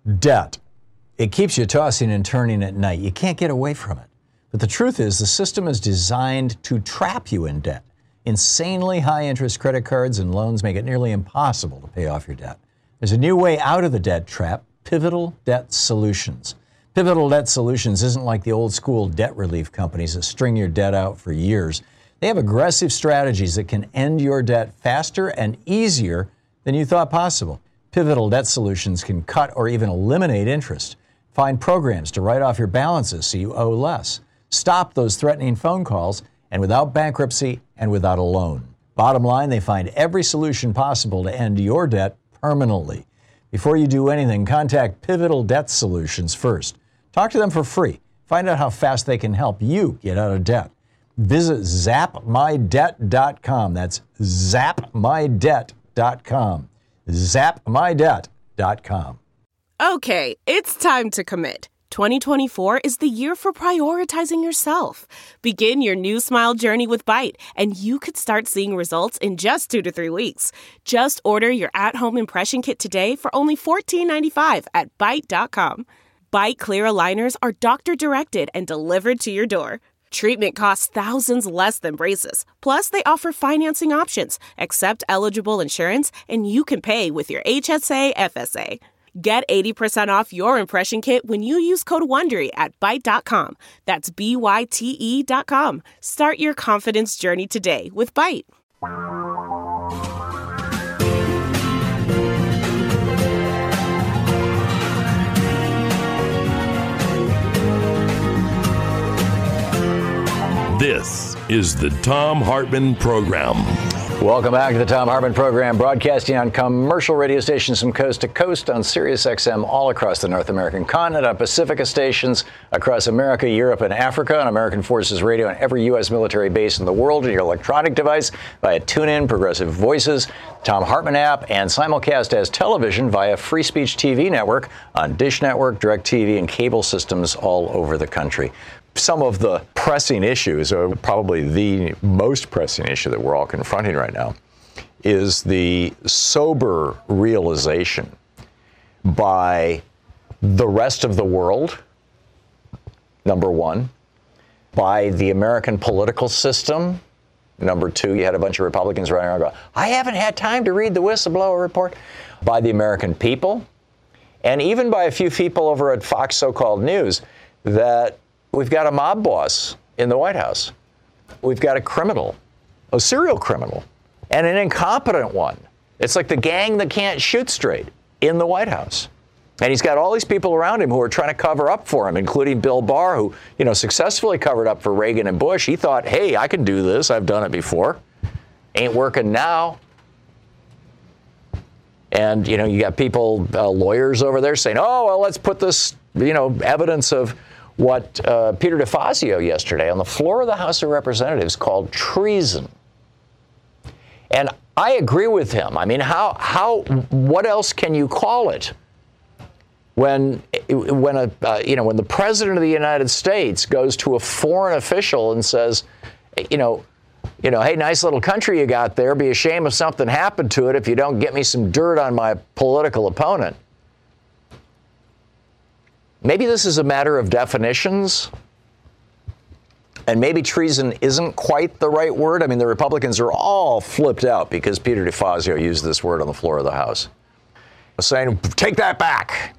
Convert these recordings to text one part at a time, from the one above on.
Debt. It keeps you tossing and turning at night. You can't get away from it. But the truth is, the system is designed to trap you in debt. Insanely high interest credit cards and loans make it nearly impossible to pay off your debt. There's a new way out of the debt trap: Pivotal Debt Solutions. Pivotal Debt Solutions isn't like the old school debt relief companies that string your debt out for years. They have aggressive strategies that can end your debt faster and easier than you thought possible. Pivotal Debt Solutions can cut or even eliminate interest. Find programs to write off your balances so you owe less. Stop those threatening phone calls, and without bankruptcy and without a loan. Bottom line, they find every solution possible to end your debt permanently. Before you do anything, contact Pivotal Debt Solutions first. Talk to them for free. Find out how fast they can help you get out of debt. Visit zapmydebt.com. That's zapmydebt.com. zapmydebt.com. Okay, it's time to commit. 2024 is the year for prioritizing yourself. Begin your new smile journey with Byte, and you could start seeing results in just 2 to 3 weeks. Just order your at-home impression kit today for only $14.95 at Byte.com. Byte Clear aligners are doctor-directed and delivered to your door. Treatment costs thousands less than braces. Plus, they offer financing options, accept eligible insurance, and you can pay with your HSA FSA. Get 80% off your impression kit when you use code WONDERY at Byte.com. That's BYTE.com. Start your confidence journey today with Byte. This is the Thom Hartmann Program. Welcome back to the Thom Hartmann Program, broadcasting on commercial radio stations from coast to coast on Sirius XM all across the North American continent, on Pacifica stations across America, Europe, and Africa, on American Forces Radio, and every U.S. military base in the world, on your electronic device, via TuneIn, Progressive Voices, Thom Hartmann app, and simulcast as television via Free Speech TV Network on Dish Network, DirecTV, and cable systems all over the country. Some of the pressing issues, or probably the most pressing issue that we're all confronting right now, is the sober realization by the rest of the world, number one, by the American political system, number two. You had a bunch of Republicans running around going, I haven't had time to read the whistleblower report, by the American people, and even by a few people over at Fox So-Called News, that we've got a mob boss in the White House. We've got a criminal, a serial criminal, and an incompetent one. It's like the gang that can't shoot straight in the White House. And he's got all these people around him who are trying to cover up for him, including Bill Barr, who, successfully covered up for Reagan and Bush. He thought, hey, I can do this. I've done it before. Ain't working now. And, you got people, lawyers over there saying, oh, well, let's put this, evidence of what Peter DeFazio yesterday on the floor of the House of Representatives called treason. And I agree with him. I mean, what else can you call it when the president of the United States goes to a foreign official and says, hey, nice little country you got there. Be a shame if something happened to it if you don't get me some dirt on my political opponent. Maybe this is a matter of definitions, and maybe treason isn't quite the right word. I mean, the Republicans are all flipped out because Peter DeFazio used this word on the floor of the House, saying, take that back.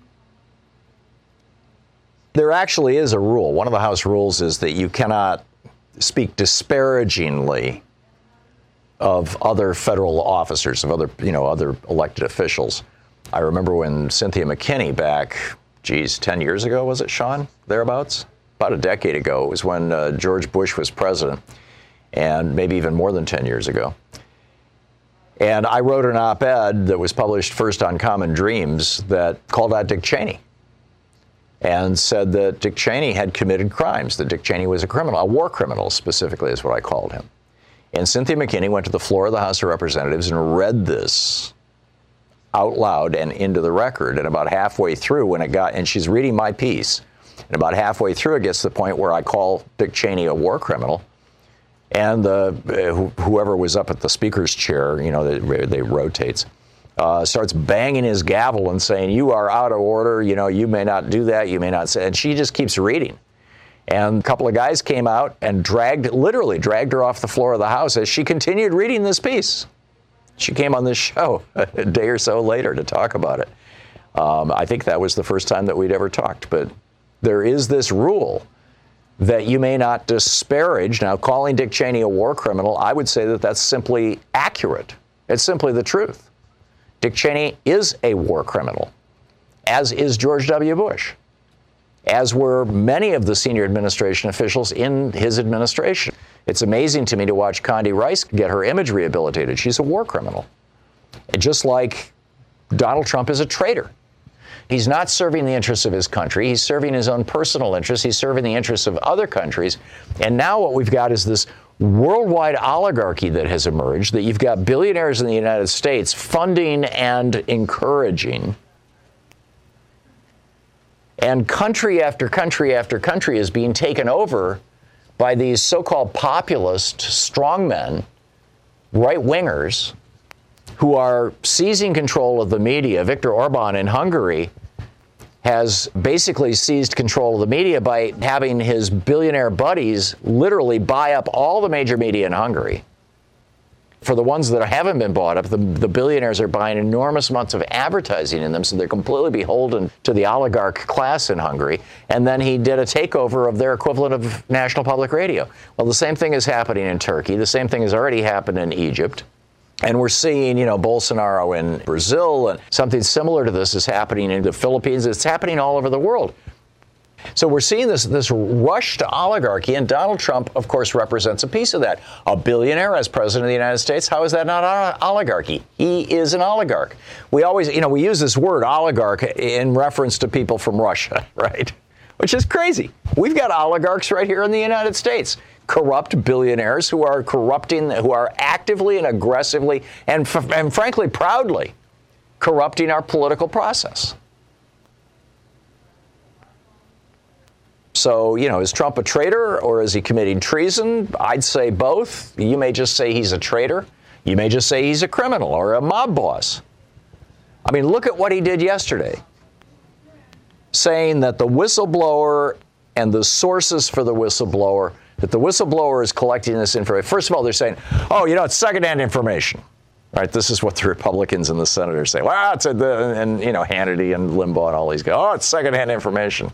There actually is a rule. One of the House rules is that you cannot speak disparagingly of other federal officers, of other elected officials. I remember when Cynthia McKinney back, 10 years ago, was it, Sean? Thereabouts? About a decade ago. It was when George Bush was president, and maybe even more than 10 years ago. And I wrote an op-ed that was published first on Common Dreams that called out Dick Cheney and said that Dick Cheney had committed crimes, that Dick Cheney was a criminal, a war criminal specifically is what I called him. And Cynthia McKinney went to the floor of the House of Representatives and read this out loud and into the record. And about halfway through and she's reading my piece, and about halfway through it gets to the point where I call Dick Cheney a war criminal. And whoever was up at the speaker's chair, they rotates. starts banging his gavel and saying, "You are out of order. You know, you may not do that. You may not say." And she just keeps reading. And a couple of guys came out and literally dragged her off the floor of the House as she continued reading this piece. She came on this show a day or so later to talk about it. I think that was the first time that we'd ever talked. But there is this rule that you may not disparage. Now, calling Dick Cheney a war criminal, I would say that that's simply accurate. It's simply the truth. Dick Cheney is a war criminal, as is George W. Bush, as were many of the senior administration officials in his administration. It's amazing to me to watch Condi Rice get her image rehabilitated. She's a war criminal. And just like Donald Trump is a traitor. He's not serving the interests of his country. He's serving his own personal interests. He's serving the interests of other countries. And now what we've got is this worldwide oligarchy that has emerged, that you've got billionaires in the United States funding and encouraging. And country after country after country is being taken over by these so-called populist strongmen, right-wingers, who are seizing control of the media. Viktor Orban in Hungary has basically seized control of the media by having his billionaire buddies literally buy up all the major media in Hungary. For the ones that haven't been bought up, the billionaires are buying enormous amounts of advertising in them, so they're completely beholden to the oligarch class in Hungary. And then he did a takeover of their equivalent of National Public Radio. Well, the same thing is happening in Turkey. The same thing has already happened in Egypt. And we're seeing, Bolsonaro in Brazil, and something similar to this is happening in the Philippines. It's happening all over the world. So we're seeing this rush to oligarchy, and Donald Trump, of course, represents a piece of that. A billionaire as president of the United States, how is that not oligarchy? He is an oligarch. We always, we use this word oligarch in reference to people from Russia, right? Which is crazy. We've got oligarchs right here in the United States. Corrupt billionaires who are actively and aggressively and frankly proudly corrupting our political process. So, is Trump a traitor or is he committing treason? I'd say both. You may just say he's a traitor. You may just say he's a criminal or a mob boss. I mean, look at what he did yesterday, saying that the whistleblower and the sources for the whistleblower, that the whistleblower is collecting this information. First of all, they're saying, it's secondhand information. Right? This is what the Republicans and the senators say. Well, it's Hannity and Limbaugh and all these guys. It's secondhand information.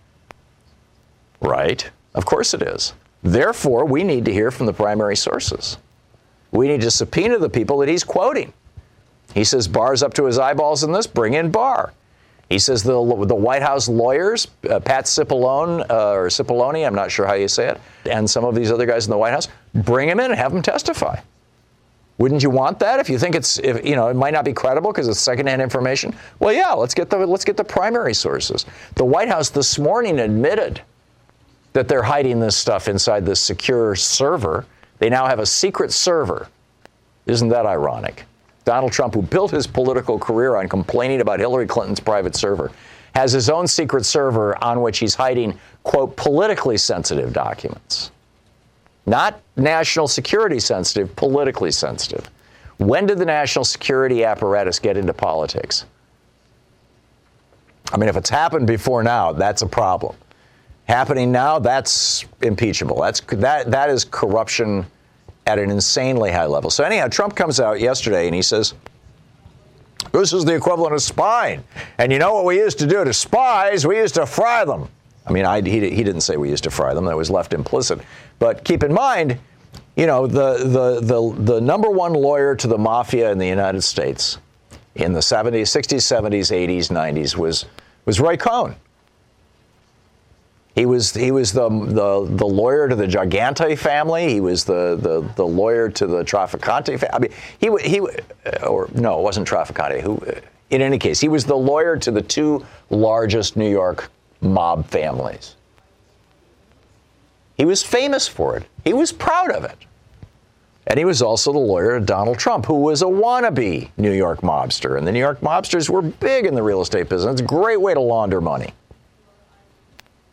Right? Of course it is. Therefore, we need to hear from the primary sources. We need to subpoena the people that he's quoting. He says Barr's up to his eyeballs in this. Bring in Barr. He says the White House lawyers, Pat Cipollone, or Cipollone, I'm not sure how you say it, and some of these other guys in the White House, bring them in and have them testify. Wouldn't you want that if you think it might not be credible because it's secondhand information? Well, yeah, let's get the primary sources. The White House this morning admitted that they're hiding this stuff inside this secure server. They now have a secret server. Isn't that ironic? Donald Trump, who built his political career on complaining about Hillary Clinton's private server, has his own secret server on which he's hiding, quote, politically sensitive documents. Not national security sensitive, politically sensitive. When did the national security apparatus get into politics? I mean, if it's happened before now, that's a problem. Happening now, that's impeachable. That is corruption at an insanely high level. So anyhow, Trump comes out yesterday and he says, this is the equivalent of spying. And you know what we used to do to spies? We used to fry them. I mean, he didn't say we used to fry them. That was left implicit. But keep in mind, the number one lawyer to the mafia in the United States in the 70s, 60s, 70s, 80s, 90s was Roy Cohn. He was the lawyer to the Gigante family. He was the lawyer to the Trafficante family. I mean, it wasn't Trafficante. In any case, he was the lawyer to the two largest New York mob families. He was famous for it. He was proud of it. And he was also the lawyer to Donald Trump, who was a wannabe New York mobster. And the New York mobsters were big in the real estate business. It's a great way to launder money.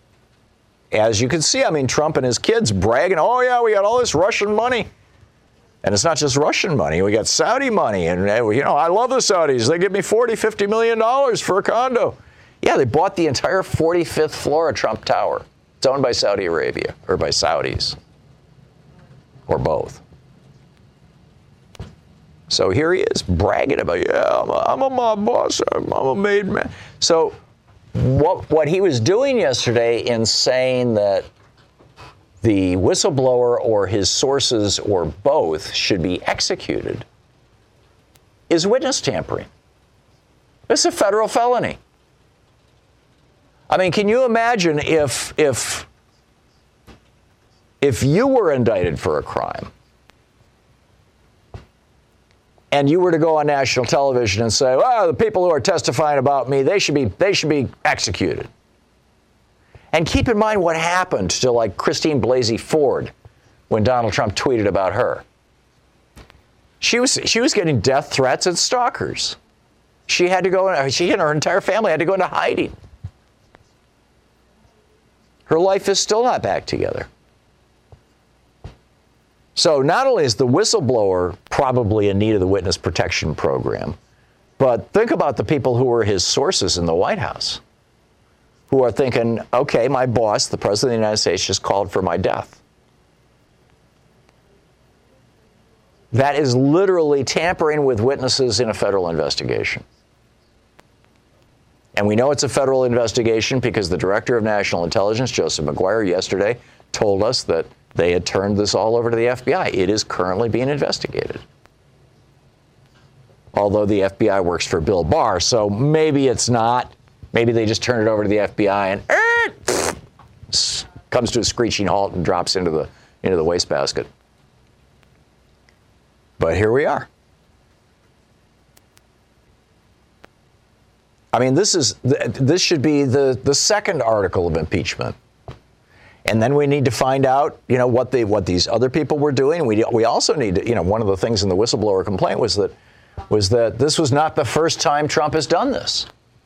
As you can see, I mean, Trump and his kids bragging, oh, yeah, we got all this Russian money. And it's not just Russian money. We got Saudi money. And, I love the Saudis. They give me $40-50 million for a condo. Yeah, they bought the entire 45th floor of Trump Tower. It's owned by Saudi Arabia, or by Saudis, or both. So here he is bragging about, I'm a mob boss. I'm a made man. So what he was doing yesterday in saying that the whistleblower or his sources or both should be executed is witness tampering. It's a federal felony. I mean, can you imagine if you were indicted for a crime and you were to go on national television and say, well, the people who are testifying about me, they should be executed. And keep in mind what happened to, like, Christine Blasey Ford when Donald Trump tweeted about her. She was getting death threats and stalkers. She and her entire family had to go into hiding. Her life is still not back together. So not only is the whistleblower probably in need of the witness protection program, but think about the people who were his sources in the White House, who are thinking, okay, my boss, the President of the United States, just called for my death. That is literally tampering with witnesses in a federal investigation. And we know it's a federal investigation because the Director of National Intelligence, Joseph Maguire, yesterday told us that they had turned this all over to the FBI. It is currently being investigated. Although the FBI works for Bill Barr, so maybe it's not. Maybe they just turn it over to the FBI and comes to a screeching halt and drops into the wastebasket. But here we are. I mean, this should be the second article of impeachment. And then we need to find out, what these other people were doing. We also need to, one of the things in the whistleblower complaint was that this was not the first time Trump has done this.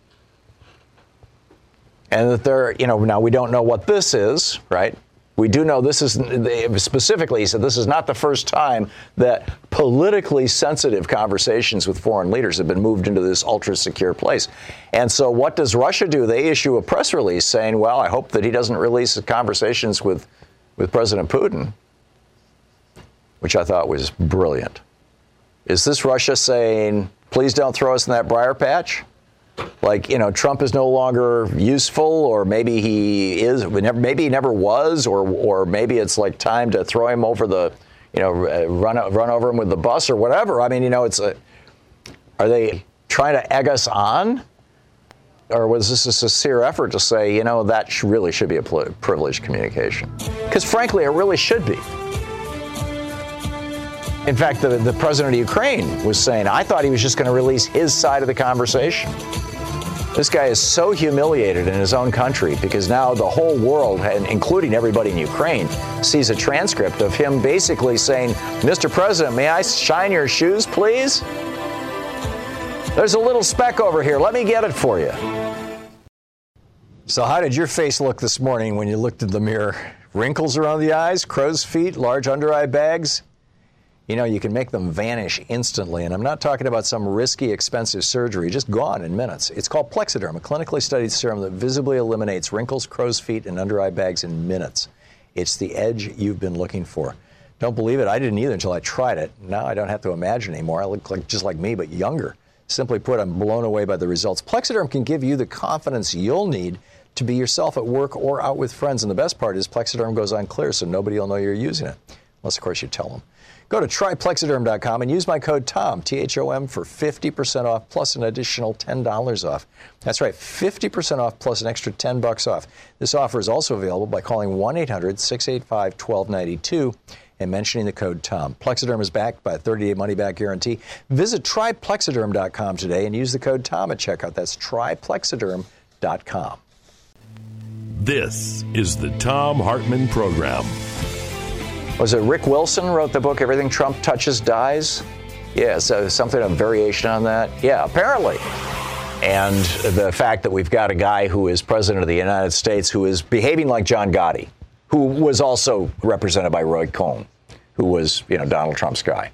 And that now we don't know what this is, right? We do know this is, specifically, he said this is not the first time that politically sensitive conversations with foreign leaders have been moved into this ultra-secure place. And so what does Russia do? They issue a press release saying, well, I hope that he doesn't release the conversations with President Putin, which I thought was brilliant. Is this Russia saying, please don't throw us in that briar patch? Like, Trump is no longer useful, or maybe he is, maybe he never was, or maybe it's like time to throw him over the, run over him with the bus or whatever. I mean, are they trying to egg us on? Or was this a sincere effort to say, that really should be a privileged communication? Because frankly, it really should be. In fact, the president of Ukraine was saying, I thought he was just going to release his side of the conversation. This guy is so humiliated in his own country because now the whole world, and including everybody in Ukraine, sees a transcript of him basically saying, Mr. President, may I shine your shoes, please? There's a little speck over here. Let me get it for you. So how did your face look this morning when you looked in the mirror? Wrinkles around the eyes, crow's feet, large under-eye bags? You can make them vanish instantly. And I'm not talking about some risky, expensive surgery, just gone in minutes. It's called Plexiderm, a clinically studied serum that visibly eliminates wrinkles, crow's feet, and under-eye bags in minutes. It's the edge you've been looking for. Don't believe it? I didn't either until I tried it. Now I don't have to imagine anymore. I look just like me, but younger. Simply put, I'm blown away by the results. Plexiderm can give you the confidence you'll need to be yourself at work or out with friends. And the best part is Plexiderm goes on clear, so nobody will know you're using it. Unless, of course, you tell them. Go to tryplexiderm.com and use my code TOM, T-H-O-M, for 50% off plus an additional $10 off. That's right, 50% off plus an extra $10 off. This offer is also available by calling 1-800-685-1292 and mentioning the code TOM. Plexiderm is backed by a 30-day money-back guarantee. Visit tryplexiderm.com today and use the code TOM at checkout. That's tryplexiderm.com. This is the Thom Hartmann Program. Was it Rick Wilson wrote the book, Everything Trump Touches Dies? Yeah, so something, a variation on that? Yeah, apparently. And the fact that we've got a guy who is president of the United States who is behaving like John Gotti, who was also represented by Roy Cohn. who was, Donald Trump's guy.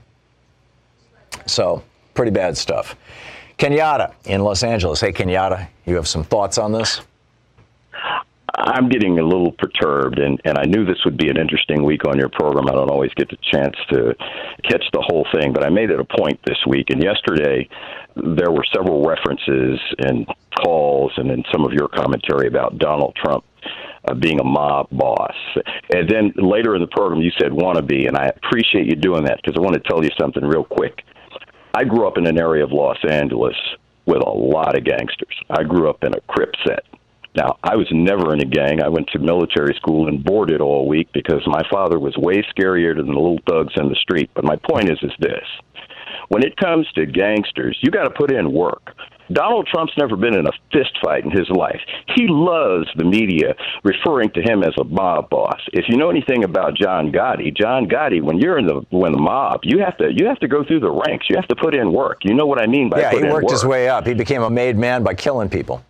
So pretty bad stuff. Kenyatta in Los Angeles. Hey, Kenyatta, you have some thoughts on this? I'm getting a little perturbed, and I knew this would be an interesting week on your program. I don't always get the chance to catch the whole thing, but I made it a point this week. And yesterday, there were several references and calls and in some of your commentary about Donald Trump being a mob boss. And then later in the program, you said wannabe, and I appreciate you doing that because I want to tell you something real quick. I grew up in an area of Los Angeles with a lot of gangsters. I grew up in a Crip set. Now, I was never in a gang. I went to military school and boarded all week because my father was way scarier than the little thugs in the street. But my point is this. When it comes to gangsters, you got to put in work. Donald Trump's never been in a fist fight in his life. He loves the media referring to him as a mob boss. If you know anything about John Gotti, when you're in the mob, you have to go through the ranks. You have to put in work. You know what I mean by put in work. Yeah, he worked his way up. He became a made man by killing people.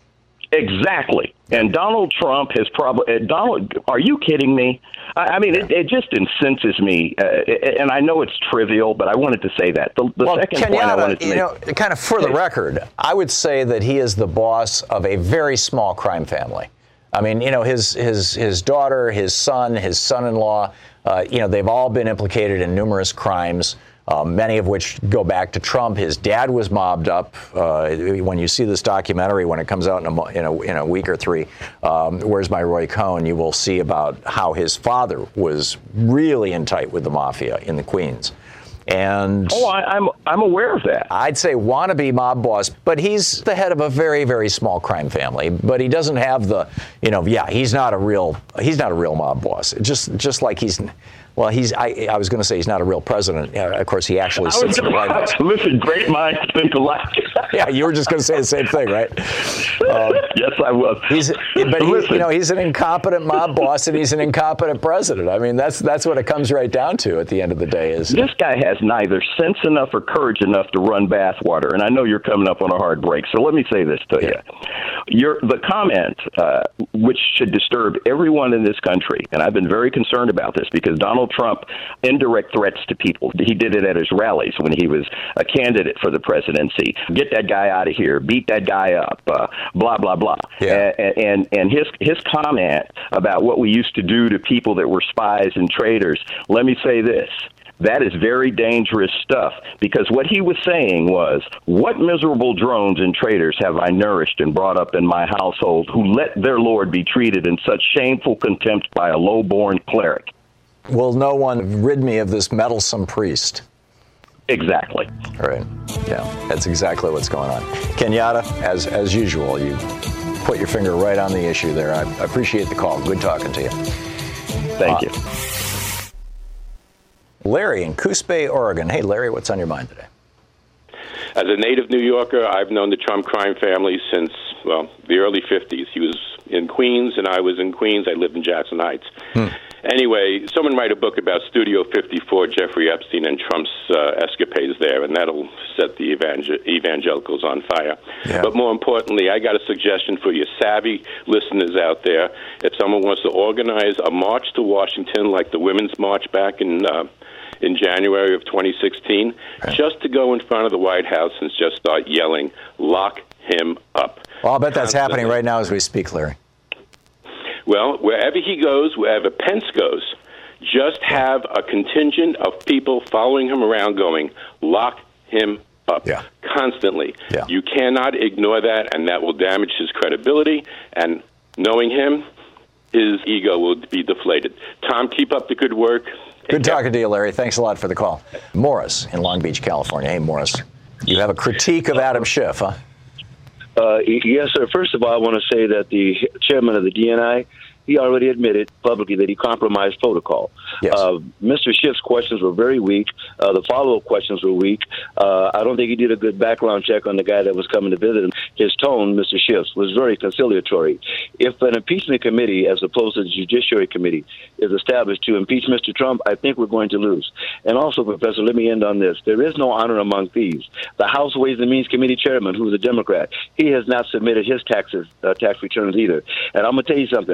Exactly. And Donald Trump has probably... Donald, are you kidding me? I mean, it just incenses me. And I know it's trivial, but I wanted to say that. The second point I wanted to make... kind of for the record, I would say that he is the boss of a very small crime family. I mean, his daughter, his son-in-law, they've all been implicated in numerous crimes. Many of which go back to Trump. His dad was mobbed up. When you see this documentary, when it comes out in a week or three, Where's My Roy Cohn, you will see about how his father was really in tight with the mafia in the Queens. And I'm aware of that. I'd say wannabe mob boss, but he's the head of a very, very small crime family. But he doesn't have the, he's not a real mob boss. Just like he's. Well, I was going to say he's not a real president. Of course, he actually sits in the White House. Listen, great minds think alike. Yeah, you were just going to say the same thing, right? Yes, I was. He's an incompetent mob boss, and he's an incompetent president. I mean, that's what it comes right down to at the end of the day. This guy has neither sense enough or courage enough to run bathwater, and I know you're coming up on a hard break, so let me say this to you. The comment, which should disturb everyone in this country, and I've been very concerned about this because Donald Trump indirect threats to people. He did it at his rallies when he was a candidate for the presidency. Get that guy out of here. Beat that guy up. Blah blah blah. Yeah. And his comment about what we used to do to people that were spies and traitors. Let me say this. That is very dangerous stuff because what he was saying was, what miserable drones and traitors have I nourished and brought up in my household who let their Lord be treated in such shameful contempt by a low-born cleric? Will no one rid me of this meddlesome priest? Exactly. All right. Yeah, that's exactly what's going on. Kenyatta, as usual, you put your finger right on the issue there. I appreciate the call. Good talking to you. Thank you. Larry in Coos Bay, Oregon. Hey, Larry, what's on your mind today? As a native New Yorker, I've known the Trump crime family since, the early 50s. He was in Queens, and I was in Queens. I lived in Jackson Heights. Anyway, someone write a book about Studio 54, Jeffrey Epstein, and Trump's escapades there, and that'll set the evangelicals on fire. Yeah. But more importantly, I got a suggestion for your savvy listeners out there. If someone wants to organize a march to Washington like the Women's March back in January of 2016, just to go in front of the White House and just start yelling, "Lock him up." Well, I'll bet that's happening right now as we speak, Larry. Well, wherever he goes, wherever Pence goes, just have a contingent of people following him around going, "Lock him up," constantly. Yeah. You cannot ignore that, and that will damage his credibility. And knowing him, his ego will be deflated. Tom, keep up the good work. Good talking to you, Larry. Thanks a lot for the call. Morris in Long Beach, California. Hey, Morris, you have a critique of Adam Schiff, huh? Yes, sir. First of all, I want to say that the chairman of the DNI, he already admitted publicly that he compromised protocol. Yes. Mr. Schiff's questions were very weak. The follow-up questions were weak. I don't think he did a good background check on the guy that was coming to visit him. His tone, Mr. Schiff's, was very conciliatory. If an impeachment committee, as opposed to the Judiciary Committee, is established to impeach Mr. Trump, I think we're going to lose. And also, Professor, let me end on this. There is no honor among thieves. The House Ways and Means Committee chairman, who's a Democrat, he has not submitted his tax returns either. And I'm going to tell you something. I wouldn't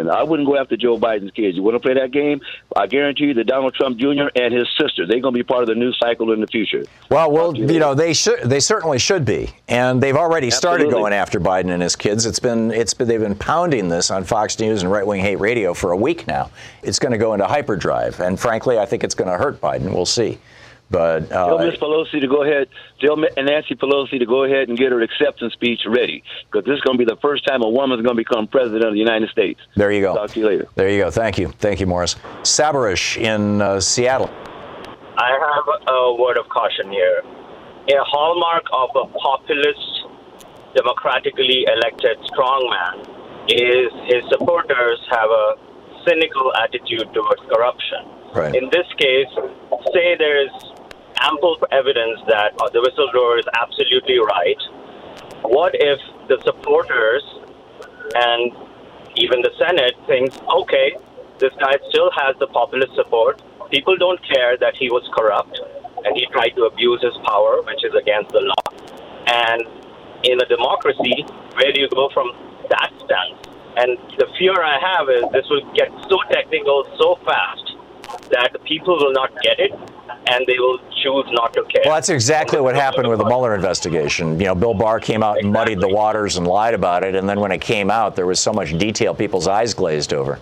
can go after Joe Biden's kids. You want to play that game? I guarantee you that Donald Trump Jr. and his sister, they're going to be part of the news cycle in the future. Well, they certainly should be, and they've already started going after Biden and his kids. They've been pounding this on Fox News and Right Wing Hate Radio for a week now. It's going to go into hyperdrive, and frankly, I think it's going to hurt Biden. We'll see. But tell Miss Pelosi to go ahead. Tell Nancy Pelosi to go ahead and get her acceptance speech ready, because this is going to be the first time a woman is going to become president of the United States. There you go. Talk to you later. There you go. Thank you, Morris. Sabarish in Seattle. I have a word of caution here. A hallmark of a populist, democratically elected strongman is his supporters have a cynical attitude towards corruption. Right. In this case, say there is ample evidence that the whistleblower is absolutely right. What if the supporters and even the Senate thinks, okay, this guy still has the populist support. People don't care that he was corrupt and he tried to abuse his power, which is against the law. And in a democracy, where do you go from that stance? And the fear I have is this will get so technical so fast that the people will not get it, and they will choose not to care. Well, that's exactly what happened with the Mueller investigation. You know, Bill Barr came out and muddied the waters and lied about it, and then when it came out, there was so much detail, people's eyes glazed over.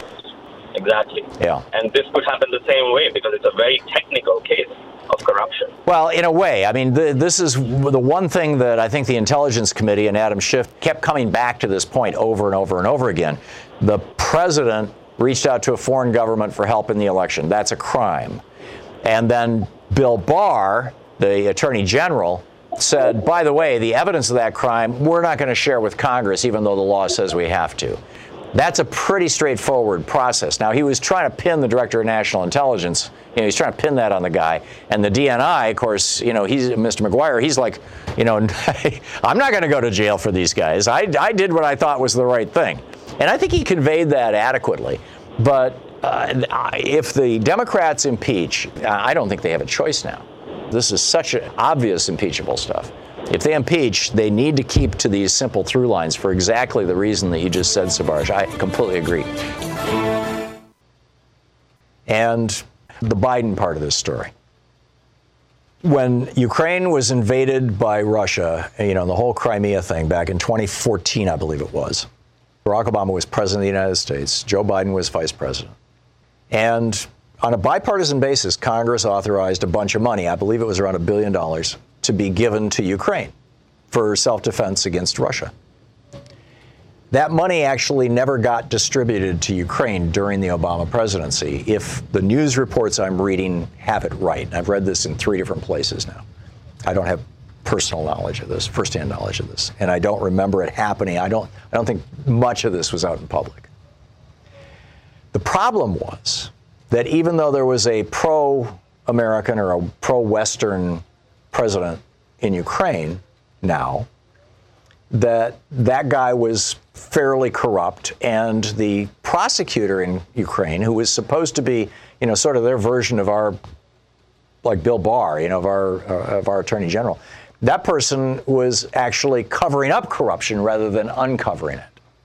Exactly. Yeah. And this could happen the same way, because it's a very technical case of corruption. Well, in a way. I mean, this is the one thing that I think the Intelligence Committee and Adam Schiff kept coming back to this point over and over and over again. The president reached out to a foreign government for help in the election. That's a crime. And then Bill Barr, the Attorney General, said, by the way, the evidence of that crime, we're not going to share with Congress, even though the law says we have to. That's a pretty straightforward process. Now, he was trying to pin the Director of National Intelligence. You know, he's trying to pin that on the guy. And the DNI, of course, you know, he's Mr. McGuire. He's like, you know, I'm not going to go to jail for these guys. I did what I thought was the right thing. And I think he conveyed that adequately. But if the Democrats impeach, I don't think they have a choice now. This is such an obvious impeachable stuff. If they impeach, they need to keep to these simple through lines for exactly the reason that you just said, Sabarish. I completely agree. And the Biden part of this story. When Ukraine was invaded by Russia, you know, the whole Crimea thing back in 2014, I believe it was, Barack Obama was president of the United States. Joe Biden was vice president. And on a bipartisan basis, Congress authorized a bunch of money. I believe it was around $1 billion to be given to Ukraine for self-defense against Russia. That money actually never got distributed to Ukraine during the Obama presidency, if the news reports I'm reading have it right. And I've read this in 3 different places now. I don't have personal knowledge of this, firsthand knowledge of this, and I don't remember it happening. I don't think much of this was out in public. The problem was that even though there was a pro-American or a pro-Western president in Ukraine now, that guy was fairly corrupt, and the prosecutor in Ukraine, who was supposed to be, you know, sort of their version of our, like Bill Barr, you know, of our attorney general, that person was actually covering up corruption rather than uncovering it.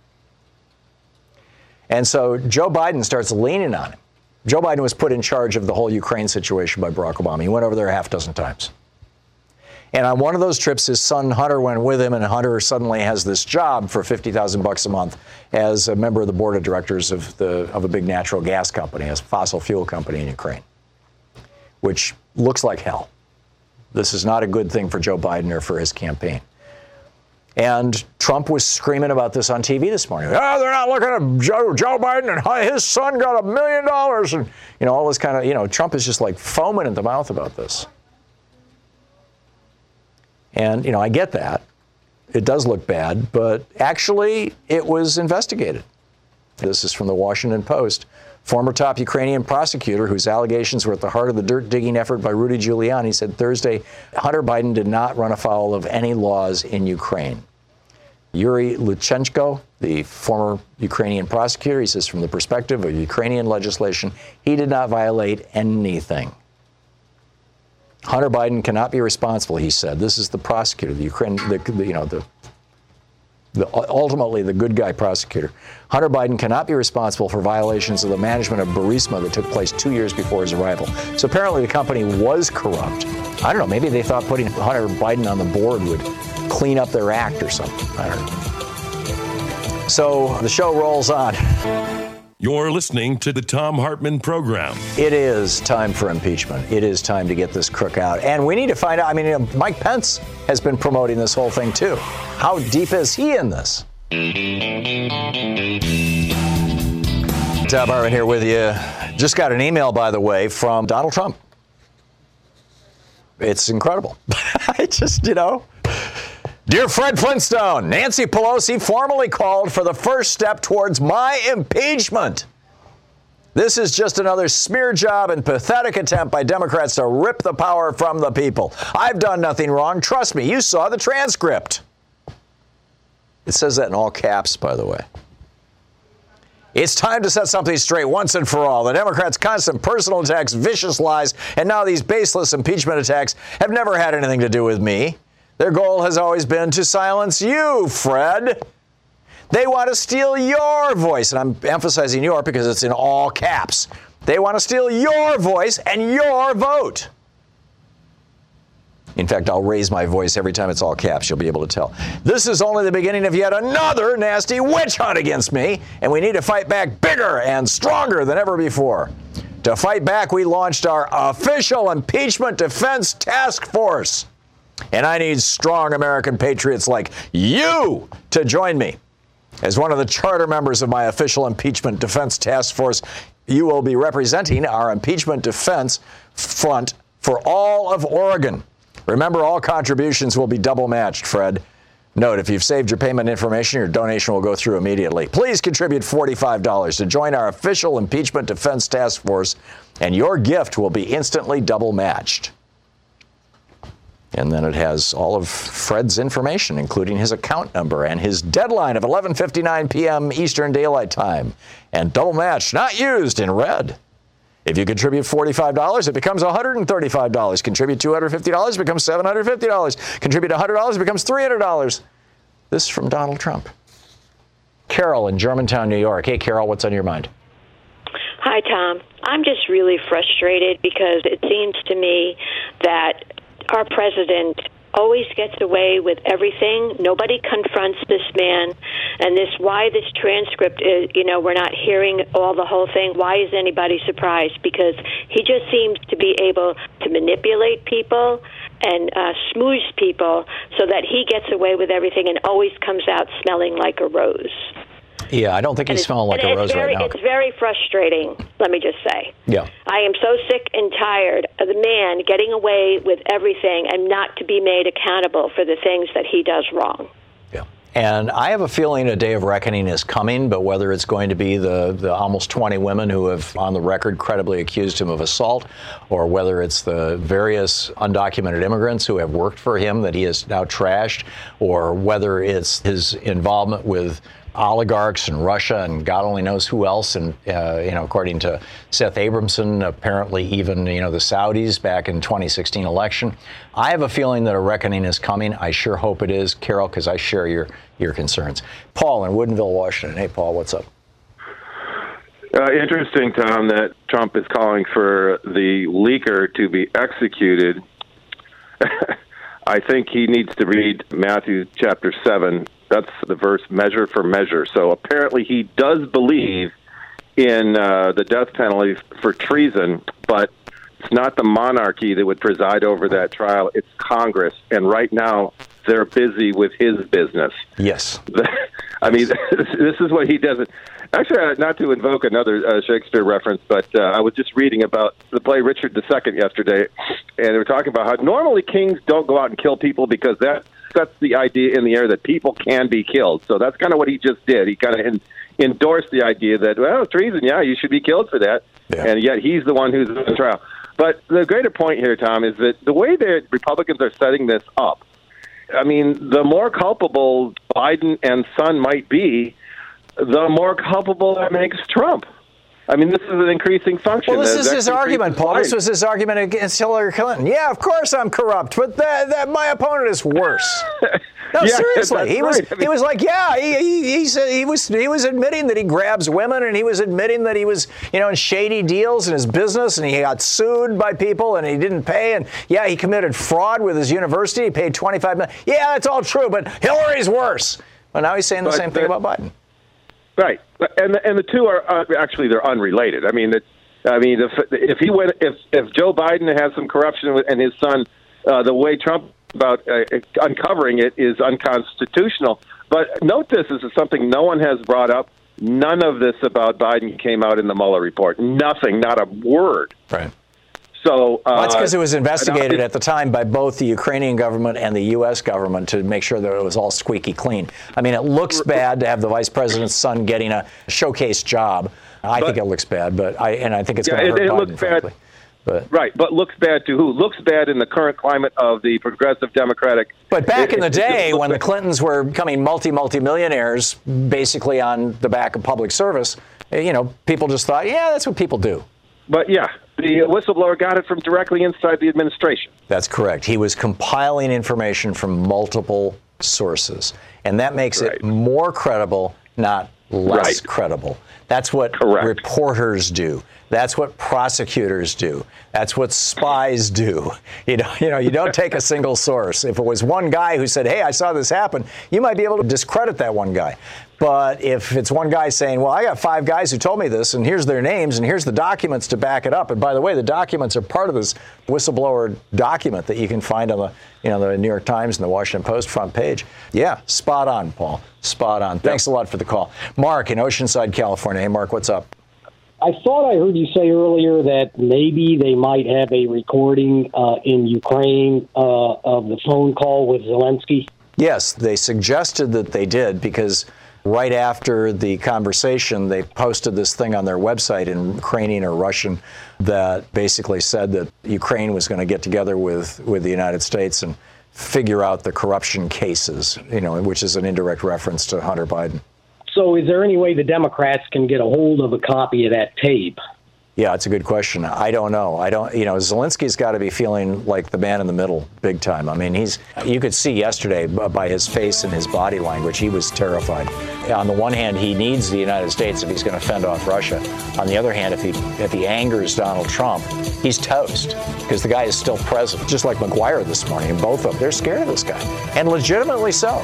And so Joe Biden starts leaning on him. Joe Biden was put in charge of the whole Ukraine situation by Barack Obama. He went over there a half dozen times. And on one of those trips, his son Hunter went with him, and Hunter suddenly has this job for $50,000 a month as a member of the board of directors of a big natural gas company, a fossil fuel company in Ukraine, which looks like hell. This is not a good thing for Joe Biden or for his campaign. And Trump was screaming about this on TV this morning. Oh, they're not looking at Joe Biden, and his son got $1 million, and, you know, all this kind of, you know, Trump is just like foaming at the mouth about this. And, you know, I get that. It does look bad, but actually it was investigated. This is from the Washington Post. Former top Ukrainian prosecutor, whose allegations were at the heart of the dirt-digging effort by Rudy Giuliani, said Thursday Hunter Biden did not run afoul of any laws in Ukraine. Yuri Lutsenko, the former Ukrainian prosecutor, he says from the perspective of Ukrainian legislation, he did not violate anything. Hunter Biden cannot be responsible, he said. This is the prosecutor, the ultimately the good guy prosecutor. Hunter Biden cannot be responsible for violations of the management of Burisma that took place 2 years before his arrival. So apparently the company was corrupt. I don't know, maybe they thought putting Hunter Biden on the board would clean up their act or something. I don't know. So the show rolls on. You're listening to the Thom Hartmann Program. It is time for impeachment. It is time to get this crook out. And we need to find out. I mean, Mike Pence has been promoting this whole thing, too. How deep is he in this? Thom Hartmann here with you. Just got an email, by the way, from Donald Trump. It's incredible. I just, Dear Fred Flintstone, Nancy Pelosi formally called for the first step towards my impeachment. This is just another smear job and pathetic attempt by Democrats to rip the power from the people. I've done nothing wrong. Trust me, you saw the transcript. It says that in all caps, by the way. It's time to set something straight once and for all. The Democrats' constant personal attacks, vicious lies, and now these baseless impeachment attacks have never had anything to do with me. Their goal has always been to silence you, Fred. They want to steal your voice, and I'm emphasizing your because it's in all caps. They want to steal your voice and your vote. In fact, I'll raise my voice every time it's all caps. You'll be able to tell. This is only the beginning of yet another nasty witch hunt against me, and we need to fight back bigger and stronger than ever before. To fight back, we launched our official impeachment defense task force. And I need strong American patriots like you to join me. As one of the charter members of my official impeachment defense task force, you will be representing our impeachment defense front for all of Oregon. Remember, all contributions will be double matched, Fred. Note, if you've saved your payment information, your donation will go through immediately. Please contribute $45 to join our official impeachment defense task force, and your gift will be instantly double matched. And then it has all of Fred's information, including his account number and his deadline of 11:59 p.m. Eastern Daylight Time. And double match, not used, in red. If you contribute $45, it becomes $135. Contribute $250, it becomes $750. Contribute $100, it becomes $300. This is from Donald Trump. Carol in Germantown, New York. Hey, Carol, what's on your mind? Hi, Tom. I'm just really frustrated because it seems to me that our president always gets away with everything. Nobody confronts this man. And why this transcript is, we're not hearing the whole thing. Why is anybody surprised? Because he just seems to be able to manipulate people and smooze people so that he gets away with everything and always comes out smelling like a rose. Yeah, I don't think he's smelling like a rose right now. It's very frustrating, let me just say. Yeah. I am so sick and tired of the man getting away with everything and not to be made accountable for the things that he does wrong. Yeah. And I have a feeling a day of reckoning is coming, but whether it's going to be the almost 20 women who have on the record credibly accused him of assault, or whether it's the various undocumented immigrants who have worked for him that he has now trashed, or whether it's his involvement with oligarchs in Russia and God only knows who else. And, according to Seth Abramson, apparently even, the Saudis back in 2016 election. I have a feeling that a reckoning is coming. I sure hope it is, Carol, because I share your concerns. Paul in Woodinville, Washington. Hey, Paul, what's up? Interesting, Tom, that Trump is calling for the leaker to be executed. I think he needs to read Matthew chapter 7. That's the verse, measure for measure. So apparently he does believe in the death penalty for treason, but it's not the monarchy that would preside over that trial. It's Congress. And right now they're busy with his business. Yes. I mean, this is what he does. Actually, not to invoke another Shakespeare reference, but I was just reading about the play Richard II yesterday, and they were talking about how normally kings don't go out and kill people because that sets the idea in the air that people can be killed. So that's kind of what he just did. He kind of endorsed the idea that, well, treason, yeah, you should be killed for that, and yet he's the one who's on trial. But the greater point here, Tom, is that the way the Republicans are setting this up, I mean, the more culpable Biden and son might be, the more culpable that makes Trump. I mean, this is an increasing function. Well, this is his argument, Paul. This was his argument against Hillary Clinton. Yeah, of course I'm corrupt, but that my opponent is worse. No, Yeah, seriously, he was right. I mean, he was like, yeah, he said he was admitting that he grabs women, and he was admitting that he was, in shady deals in his business, and he got sued by people, and he didn't pay, and yeah, he committed fraud with his university. He paid $25 million. Yeah, that's all true, but Hillary's worse. Well, now he's saying the same thing about Biden. Right, and the two are actually they're unrelated. I mean, if Joe Biden has some corruption and his son, the way Trump about uncovering it is unconstitutional. But note this is something no one has brought up. None of this about Biden came out in the Mueller report. Nothing, not a word. Right. So that's because it was investigated at the time by both the Ukrainian government and the U.S. government to make sure that it was all squeaky clean. I mean, it looks bad to have the vice president's son getting a showcase job. I think it looks bad, but I think it's going to hurt Biden, looks frankly. But. Right, but looks bad to who? Looks bad in the current climate of the progressive Democratic. But back in the day when the Clintons were becoming multi-millionaires, basically on the back of public service, people just thought, yeah, that's what people do. But yeah, the whistleblower got it from directly inside the administration. That's correct. He was compiling information from multiple sources, and that makes it more credible, not less credible. That's what reporters do. That's what prosecutors do. That's what spies do. You don't take a single source. If it was one guy who said, hey, I saw this happen, you might be able to discredit that one guy. But if it's one guy saying, well, I got 5 guys who told me this, and here's their names, and here's the documents to back it up. And by the way, the documents are part of this whistleblower document that you can find on the New York Times and the Washington Post front page. Yeah, spot on, Paul. Spot on. Thanks a lot for the call. Mark in Oceanside, California. Hey, Mark, what's up? I thought I heard you say earlier that maybe they might have a recording in Ukraine of the phone call with Zelensky. Yes, they suggested that they did because right after the conversation, they posted this thing on their website in Ukrainian or Russian that basically said that Ukraine was going to get together with the United States and figure out the corruption cases, which is an indirect reference to Hunter Biden. So is there any way the Democrats can get a hold of a copy of that tape? Yeah, it's a good question. I don't know. Zelensky's got to be feeling like the man in the middle big time. I mean, you could see yesterday by his face and his body language, he was terrified. On the one hand, he needs the United States if he's going to fend off Russia. On the other hand, if he angers Donald Trump, he's toast because the guy is still president, just like McGuire this morning. And both of them, they're scared of this guy, and legitimately so.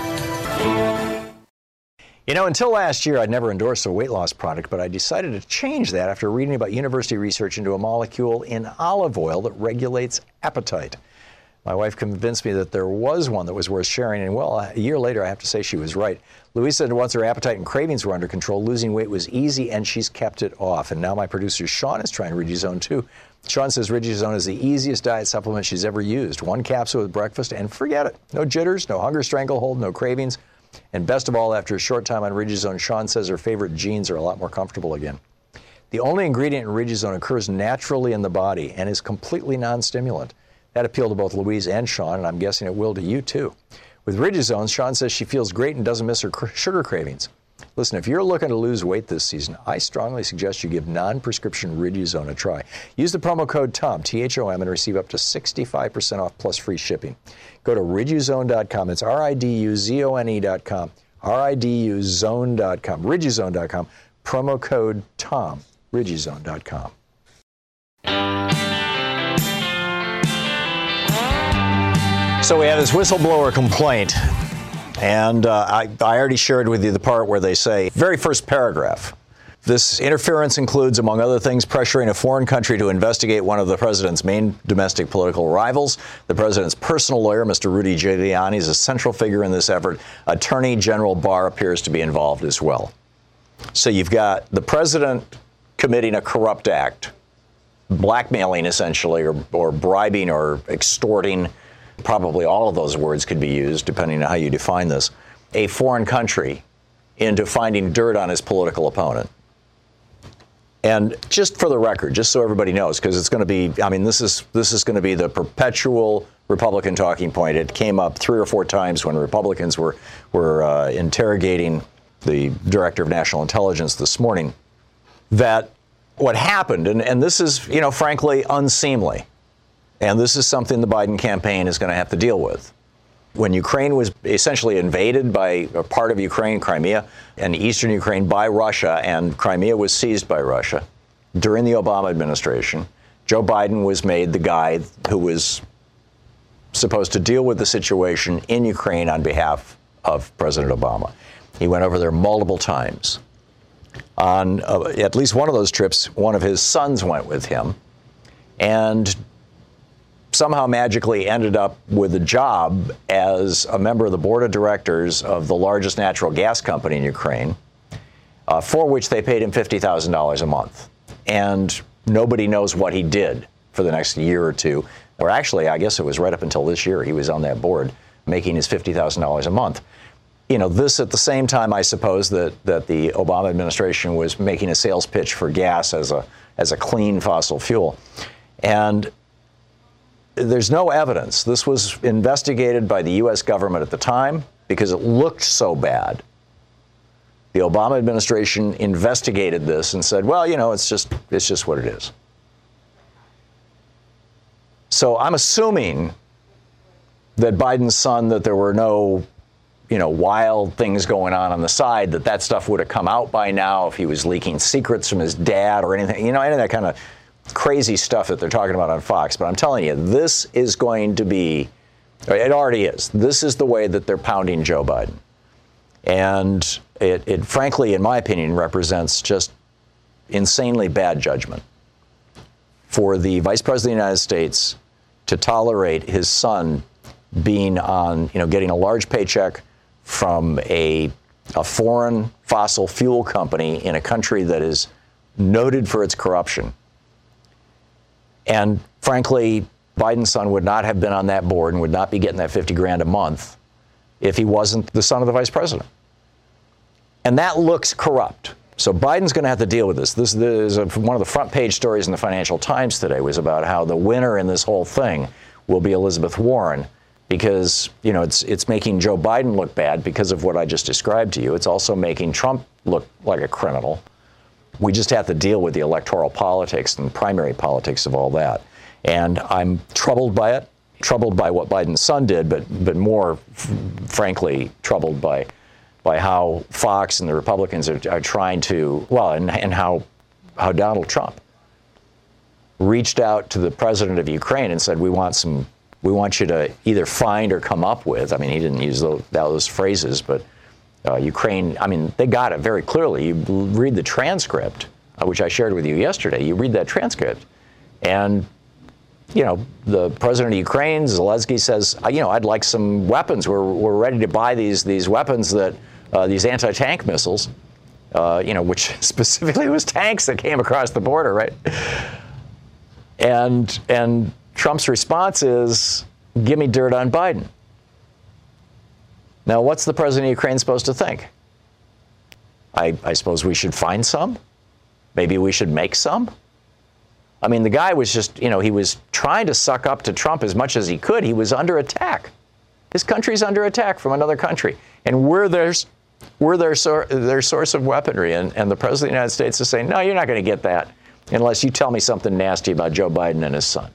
Until last year, I'd never endorsed a weight loss product, but I decided to change that after reading about university research into a molecule in olive oil that regulates appetite. My wife convinced me that there was one that was worth sharing, and well, a year later, I have to say she was right. Louise said once her appetite and cravings were under control, losing weight was easy, and she's kept it off. And now my producer, Sean, is trying Riduzone, too. Sean says Riduzone is the easiest diet supplement she's ever used. 1 capsule with breakfast, and forget it. No jitters, no hunger stranglehold, no cravings. And best of all, after a short time on Riduzone, Sean says her favorite jeans are a lot more comfortable again. The only ingredient in Riduzone occurs naturally in the body and is completely non-stimulant. That appealed to both Louise and Sean, and I'm guessing it will to you, too. With Riduzone, Sean says she feels great and doesn't miss her sugar cravings. Listen, if you're looking to lose weight this season, I strongly suggest you give non-prescription Riduzone a try. Use the promo code TOM, T-H-O-M, and receive up to 65% off plus free shipping. Go to riduzone.com. It's RIDUZONE.com. RIDUZone.com. Riduzone.com. Promo code TOM. Riduzone.com. So we have this whistleblower complaint. And I already shared with you the part where they say, very first paragraph, this interference includes, among other things, pressuring a foreign country to investigate one of the president's main domestic political rivals. The president's personal lawyer, Mr. Rudy Giuliani, is a central figure in this effort. Attorney General Barr appears to be involved as well. So you've got the president committing a corrupt act, blackmailing essentially, or bribing or extorting. Probably all of those words could be used, depending on how you define this, a foreign country into finding dirt on his political opponent. And just for the record, just so everybody knows, because it's going to be, this is going to be the perpetual Republican talking point. It came up 3 or 4 times when Republicans were interrogating the Director of National Intelligence this morning, that what happened, and this is, frankly, unseemly. And this is something the Biden campaign is going to have to deal with. when Ukraine was essentially invaded by a part of Ukraine, Crimea, and eastern Ukraine by Russia, and Crimea was seized by Russia during the Obama administration, Joe Biden was made the guy who was supposed to deal with the situation in Ukraine on behalf of President Obama. He went over there multiple times. On at least one of those trips, one of his sons went with him and somehow magically ended up with a job as a member of the board of directors of the largest natural gas company in Ukraine, for which they paid him $50,000 a month. And nobody knows what he did for the next year or two. Or actually, I guess it was right up until this year he was on that board, making his $50,000 a month. You know, this at the same time, I suppose, that the Obama administration was making a sales pitch for gas as a clean fossil fuel. And there's no evidence. This was investigated by the U.S. government at the time because it looked so bad. The Obama administration investigated this and said, well, you know, it's just what it is. So I'm assuming that Biden's son, that there were no, you know, wild things going on the side, that stuff would have come out by now if he was leaking secrets from his dad or anything, you know, any of that kind of crazy stuff that they're talking about on Fox. But I'm telling you, this is going to be, it already is. This is the way that they're pounding Joe Biden. And it frankly, in my opinion, represents just insanely bad judgment for the Vice President of the United States to tolerate his son being on, you know, getting a large paycheck from a foreign fossil fuel company in a country that is noted for its corruption. And frankly, Biden's son would not have been on that board and would not be getting that $50,000 a month if he wasn't the son of the vice president. And that looks corrupt. So Biden's going to have to deal with this. This is one of the front page stories in the Financial Times today was about how the winner in this whole thing will be Elizabeth Warren because, you know, it's making Joe Biden look bad because of what I just described to you. It's also making Trump look like a criminal. We just have to deal with the electoral politics and primary politics of all that. And I'm troubled by it, troubled by what Biden's son did, but more, frankly, troubled by how Fox and the Republicans are trying to, well, and how Donald Trump reached out to the president of Ukraine and said, we want you to either find or come up with, I mean, he didn't use those phrases, but Ukraine, I mean, they got it very clearly. You read the transcript, which I shared with you yesterday. You read that transcript, and, you know, the president of Ukraine, Zelensky, says, you know, I'd like some weapons. We're ready to buy these weapons that, these anti-tank missiles, you know, which specifically was tanks that came across the border, right? And Trump's response is, give me dirt on Biden. Now, what's the president of Ukraine supposed to think? I suppose we should find some? Maybe we should make some? I mean, the guy was just, you know, he was trying to suck up to Trump as much as he could. He was under attack. His country's under attack from another country. And we're their source of weaponry. And the president of the United States is saying, no, you're not going to get that unless you tell me something nasty about Joe Biden and his son.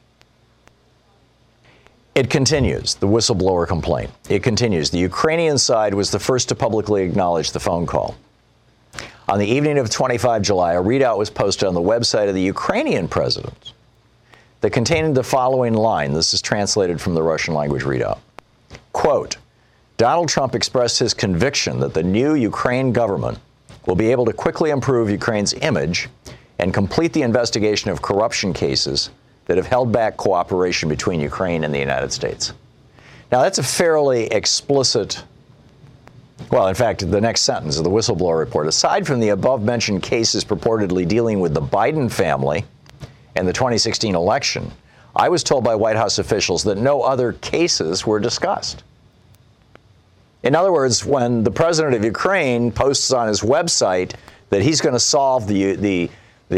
It continues, the whistleblower complaint. It continues. The Ukrainian side was the first to publicly acknowledge the phone call. On the evening of 25 July, a readout was posted on the website of the Ukrainian president that contained the following line. This is translated from the Russian language readout. Quote, Donald Trump expressed his conviction that the new Ukraine government will be able to quickly improve Ukraine's image and complete the investigation of corruption cases that have held back cooperation between Ukraine and the United States. Now, that's a fairly explicit, well, in fact, the next sentence of the whistleblower report, aside from the above-mentioned cases purportedly dealing with the Biden family and the 2016 election, I was told by White House officials that no other cases were discussed. In other words, when the president of Ukraine posts on his website that he's going to solve the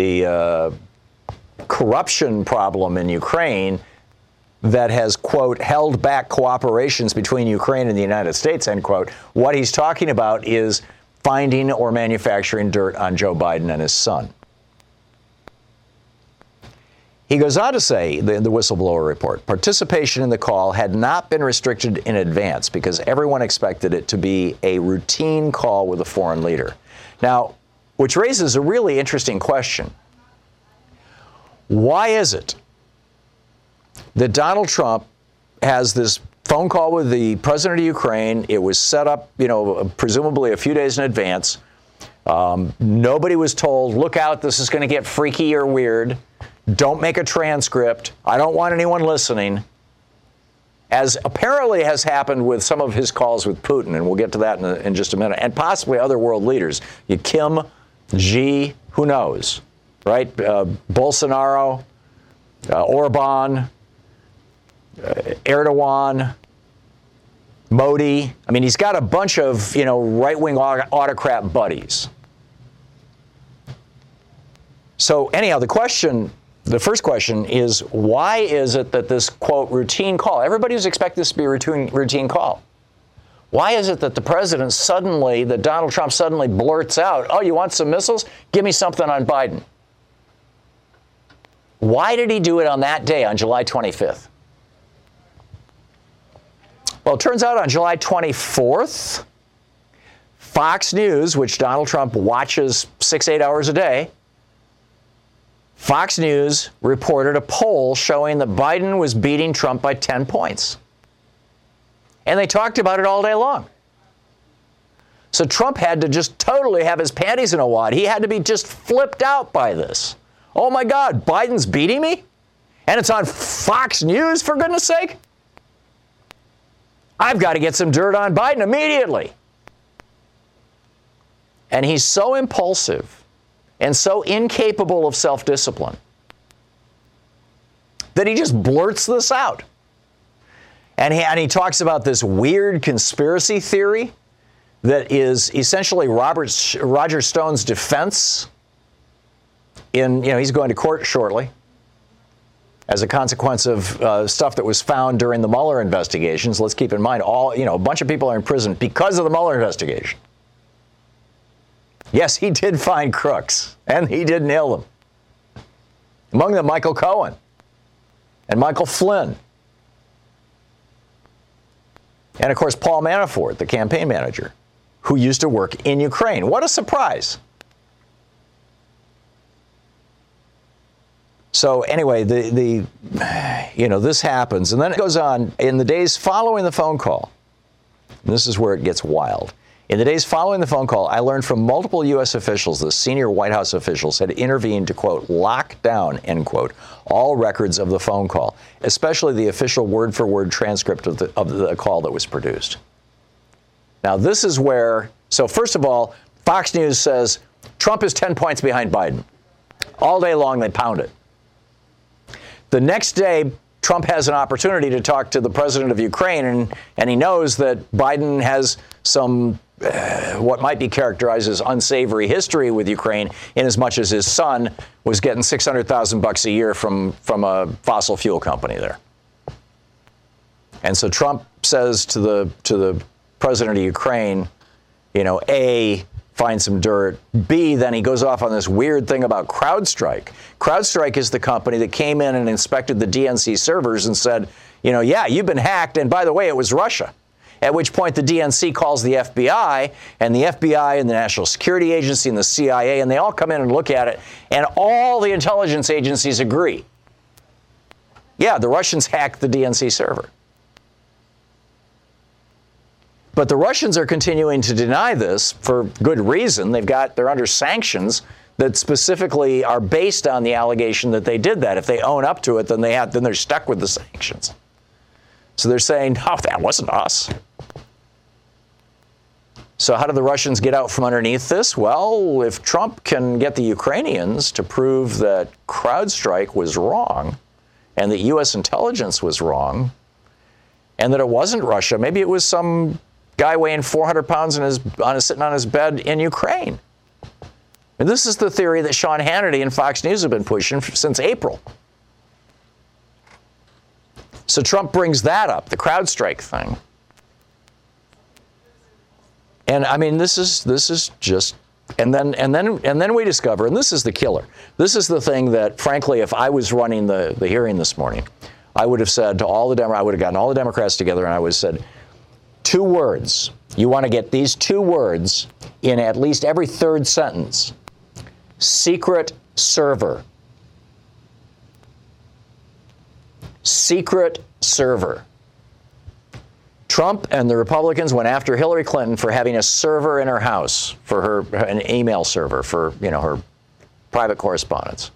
corruption problem in Ukraine that has, quote, held back cooperations between Ukraine and the United States, end quote, what he's talking about is finding or manufacturing dirt on Joe Biden and his son. He goes on to say, the whistleblower report, participation in the call had not been restricted in advance because everyone expected it to be a routine call with a foreign leader. Now, which raises a really interesting question. Why is it that Donald Trump has this phone call with the president of Ukraine? It was set up, presumably a few days in advance. Nobody was told, look out, this is going to get freaky or weird. Don't make a transcript. I don't want anyone listening. As apparently has happened with some of his calls with Putin, and we'll get to that in just a minute, and possibly other world leaders. Kim, Xi, who knows, right? Bolsonaro, Orban, Erdogan, Modi. I mean, he's got a bunch of, right-wing autocrat buddies. So anyhow, the first question is, why is it that this, quote, routine call, everybody was expecting this to be a routine call. Why is it that Donald Trump suddenly blurts out, oh, you want some missiles? Give me something on Biden. Why did he do it on that day, on July 25th? Well, it turns out on July 24th, Fox News, which Donald Trump watches 6-8 hours a day, Fox News reported a poll showing that Biden was beating Trump by 10 points. And they talked about it all day long. So Trump had to just totally have his panties in a wad. He had to be just flipped out by this. Oh my God, Biden's beating me? And it's on Fox News, for goodness sake? I've got to get some dirt on Biden immediately. And he's so impulsive and so incapable of self-discipline that he just blurts this out. And he talks about this weird conspiracy theory that is essentially Roger Stone's defense he's going to court shortly as a consequence of stuff that was found during the Mueller investigations. Let's keep in mind, a bunch of people are in prison because of the Mueller investigation. Yes, he did find crooks, and he did nail them. Among them, Michael Cohen and Michael Flynn. And, of course, Paul Manafort, the campaign manager, who used to work in Ukraine. What a surprise. So, anyway, this happens. And then it goes on. In the days following the phone call, and this is where it gets wild. In the days following the phone call, I learned from multiple U.S. officials that senior White House officials had intervened to, quote, lock down, end quote, all records of the phone call, especially the official word-for-word transcript of the call that was produced. Now, this is where, so first of all, Fox News says Trump is 10 points behind Biden. All day long, they pound it. The next day, Trump has an opportunity to talk to the president of Ukraine, and he knows that Biden has some what might be characterized as unsavory history with Ukraine, in as much as his son was getting $600,000 a year from a fossil fuel company there. And so Trump says to the president of Ukraine, A, find some dirt. B, then he goes off on this weird thing about CrowdStrike. CrowdStrike is the company that came in and inspected the DNC servers and said, yeah, you've been hacked. And by the way, it was Russia. At which point the DNC calls the FBI, and the FBI and the National Security Agency and the CIA, and they all come in and look at it, and all the intelligence agencies agree. Yeah, the Russians hacked the DNC server. But the Russians are continuing to deny this for good reason. They're under sanctions that specifically are based on the allegation that they did that. If they own up to it, then they're stuck with the sanctions. So they're saying, no, that wasn't us. So how do the Russians get out from underneath this? Well, if Trump can get the Ukrainians to prove that CrowdStrike was wrong and that U.S. intelligence was wrong and that it wasn't Russia, maybe it was some guy weighing 400 pounds sitting on his bed in Ukraine. And this is the theory that Sean Hannity and Fox News have been pushing since April. So Trump brings that up, the CrowdStrike thing. And I mean, this is just And then we discover, and this is the killer. This is the thing that, frankly, if I was running the hearing this morning, I would have said to all the I would have gotten all the Democrats together and I would have said, 2 words. You want to get these 2 words in at least every third sentence. Secret server. Secret server. Trump and the Republicans went after Hillary Clinton for having a server in her house, for an email server, for, her private correspondence.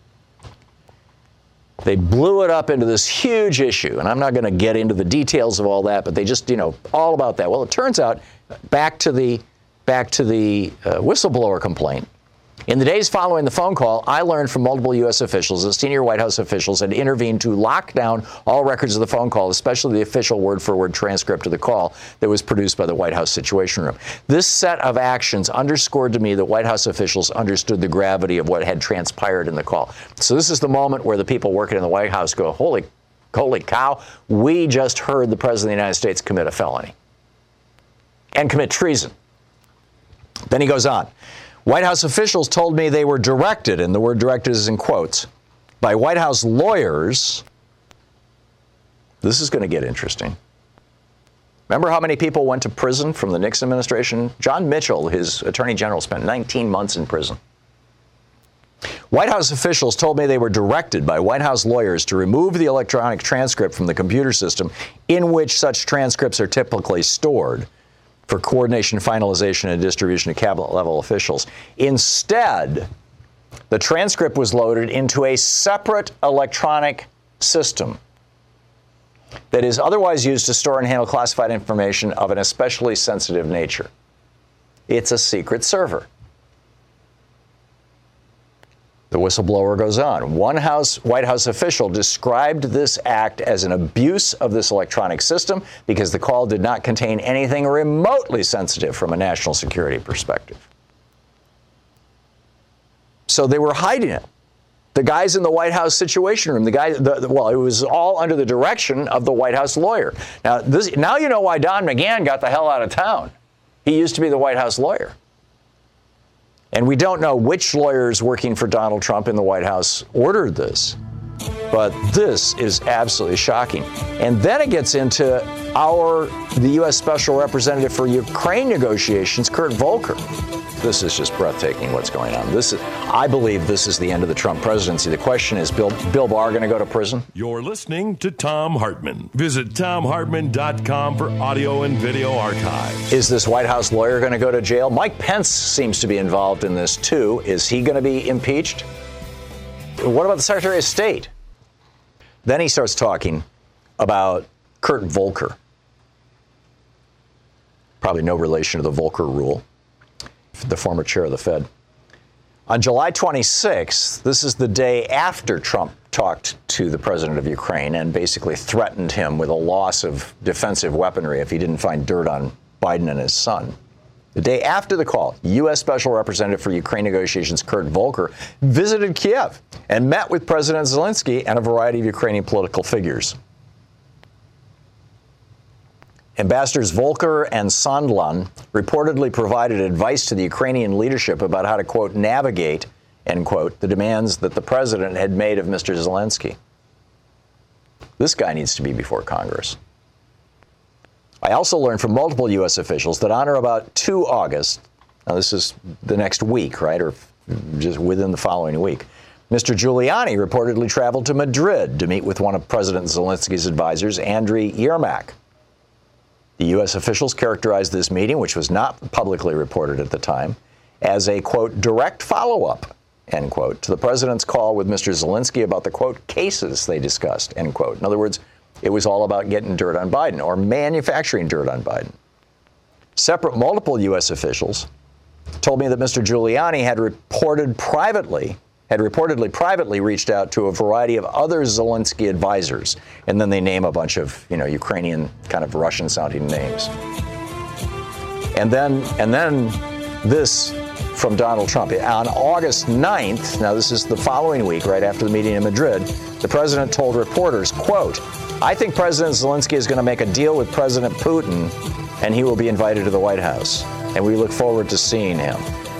They blew it up into this huge issue, and I'm not going to get into the details of all that, but they just, all about that. Well, it turns out, back to the whistleblower complaint. In the days following the phone call, I learned from multiple U.S. officials that senior White House officials had intervened to lock down all records of the phone call, especially the official word-for-word transcript of the call that was produced by the White House Situation Room. This set of actions underscored to me that White House officials understood the gravity of what had transpired in the call. So this is the moment where the people working in the White House go, holy cow, we just heard the President of the United States commit a felony and commit treason. Then he goes on. White House officials told me they were directed, and the word directed is in quotes, by White House lawyers. This is going to get interesting. Remember how many people went to prison from the Nixon administration? John Mitchell, his attorney general, spent 19 months in prison. White House officials told me they were directed by White House lawyers to remove the electronic transcript from the computer system in which such transcripts are typically stored, for coordination, finalization, and distribution to cabinet-level officials. Instead, the transcript was loaded into a separate electronic system that is otherwise used to store and handle classified information of an especially sensitive nature. It's a secret server. The whistleblower goes on. One White House official described this act as an abuse of this electronic system because the call did not contain anything remotely sensitive from a national security perspective. So they were hiding it. The guys in the White House Situation Room, it was all under the direction of the White House lawyer. Now you know why Don McGahn got the hell out of town. He used to be the White House lawyer. And we don't know which lawyers working for Donald Trump in the White House ordered this. But this is absolutely shocking. And then it gets into the U.S. Special Representative for Ukraine negotiations, Kurt Volker. This is just breathtaking what's going on. I believe this is the end of the Trump presidency. The question is, Bill Barr going to go to prison? You're listening to Thom Hartmann. Visit ThomHartmann.com for audio and video archives. Is this White House lawyer going to go to jail? Mike Pence seems to be involved in this, too. Is he going to be impeached? What about the Secretary of State? Then he starts talking about Kurt Volker. Probably no relation to the Volcker Rule, the former chair of the Fed. On July 26th, this is the day after Trump talked to the president of Ukraine and basically threatened him with a loss of defensive weaponry if he didn't find dirt on Biden and his son. The day after the call, U.S. Special Representative for Ukraine negotiations Kurt Volker visited Kiev and met with President Zelensky and a variety of Ukrainian political figures. Ambassadors Volker and Sondland reportedly provided advice to the Ukrainian leadership about how to, quote, navigate, end quote, the demands that the president had made of Mr. Zelensky. This guy needs to be before Congress. I also learned from multiple U.S. officials that on or about 2 August, now this is the next week, right, or just within the following week, Mr. Giuliani reportedly traveled to Madrid to meet with one of President Zelensky's advisors, Andriy Yermak. The U.S. officials characterized this meeting, which was not publicly reported at the time, as a, quote, direct follow-up, end quote, to the president's call with Mr. Zelensky about the, quote, cases they discussed, end quote. In other words, it was all about getting dirt on Biden or manufacturing dirt on Biden. Multiple U.S. officials told me that Mr. Giuliani had reportedly privately reached out to a variety of other Zelensky advisors. And then they name a bunch of, Ukrainian kind of Russian-sounding names. And then this from Donald Trump. On August 9th, now this is the following week, right after the meeting in Madrid, the president told reporters, quote, I think President Zelensky is going to make a deal with President Putin, and he will be invited to the White House. And we look forward to seeing him.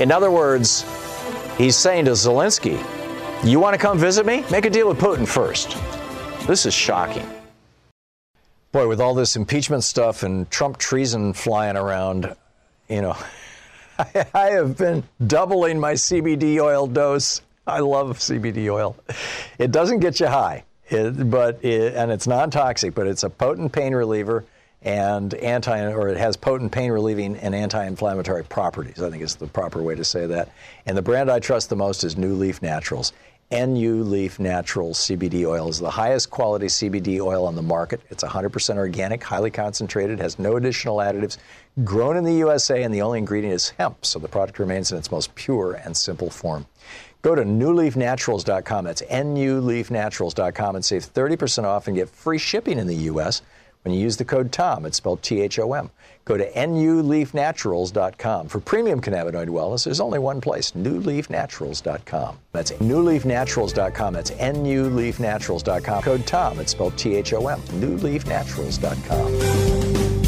In other words, he's saying to Zelensky, you want to come visit me? Make a deal with Putin first. This is shocking. Boy, with all this impeachment stuff and Trump treason flying around, you know, I have been doubling my CBD oil dose. I love CBD oil. It doesn't get you high, and it's non-toxic, but it's a potent pain reliever and it has potent pain relieving and anti-inflammatory properties. I think is the proper way to say that. And the brand I trust the most is New Leaf Naturals. NU Leaf Naturals CBD oil is the highest quality CBD oil on the market. It's 100% organic, highly concentrated, has no additional additives, grown in the USA, and the only ingredient is hemp, so the product remains in its most pure and simple form. Go to newleafnaturals.com. That's nuleafnaturals.com and save 30% off and get free shipping in the U.S. when you use the code TOM. It's spelled THOM. Go to nuleafnaturals.com. For premium cannabinoid wellness, there's only one place, newleafnaturals.com. That's newleafnaturals.com. That's nuleafnaturals.com. Code TOM. It's spelled THOM. newleafnaturals.com.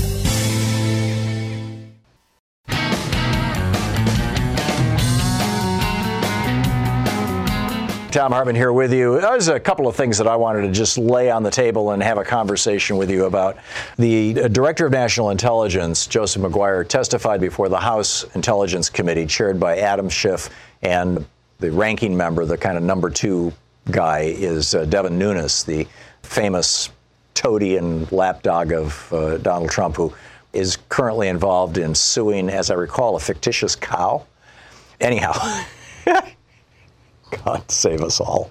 Thom Hartmann here with you. There's a couple of things that I wanted to just lay on the table and have a conversation with you about. The Director of National Intelligence, Joseph Maguire, testified before the House Intelligence Committee, chaired by Adam Schiff, and the ranking member, the kind of number two guy, is Devin Nunes, the famous toady and lapdog of Donald Trump, who is currently involved in suing, as I recall, a fictitious cow. Anyhow. God save us all.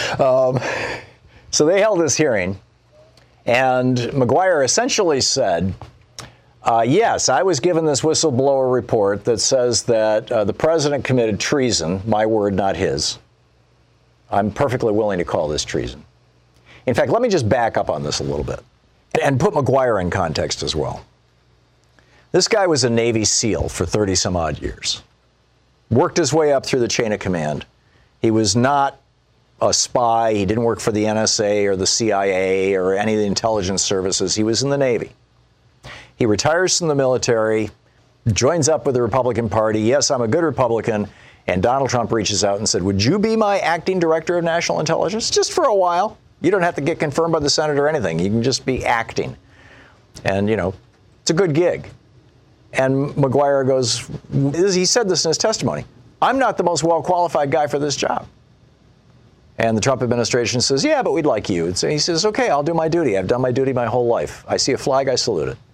So they held this hearing, and Maguire essentially said, yes, I was given this whistleblower report that says that the president committed treason, my word, not his. I'm perfectly willing to call this treason. In fact, let me just back up on this a little bit and put Maguire in context as well. This guy was a Navy SEAL for 30 some odd years, worked his way up through the chain of command. He was not a spy. He didn't work for the NSA or the CIA or any of the intelligence services. He was in the Navy. He retires from the military, joins up with the Republican Party. Yes, I'm a good Republican. And Donald Trump reaches out and said, would you be my acting director of national intelligence just for a while? You don't have to get confirmed by the Senate or anything. You can just be acting. And, you know, it's a good gig. And Maguire goes, he said this in his testimony, I'm not the most well-qualified guy for this job. And the Trump administration says, yeah, but we'd like you. And so he says, okay, I'll do my duty. I've done my duty my whole life. I see a flag, I salute it.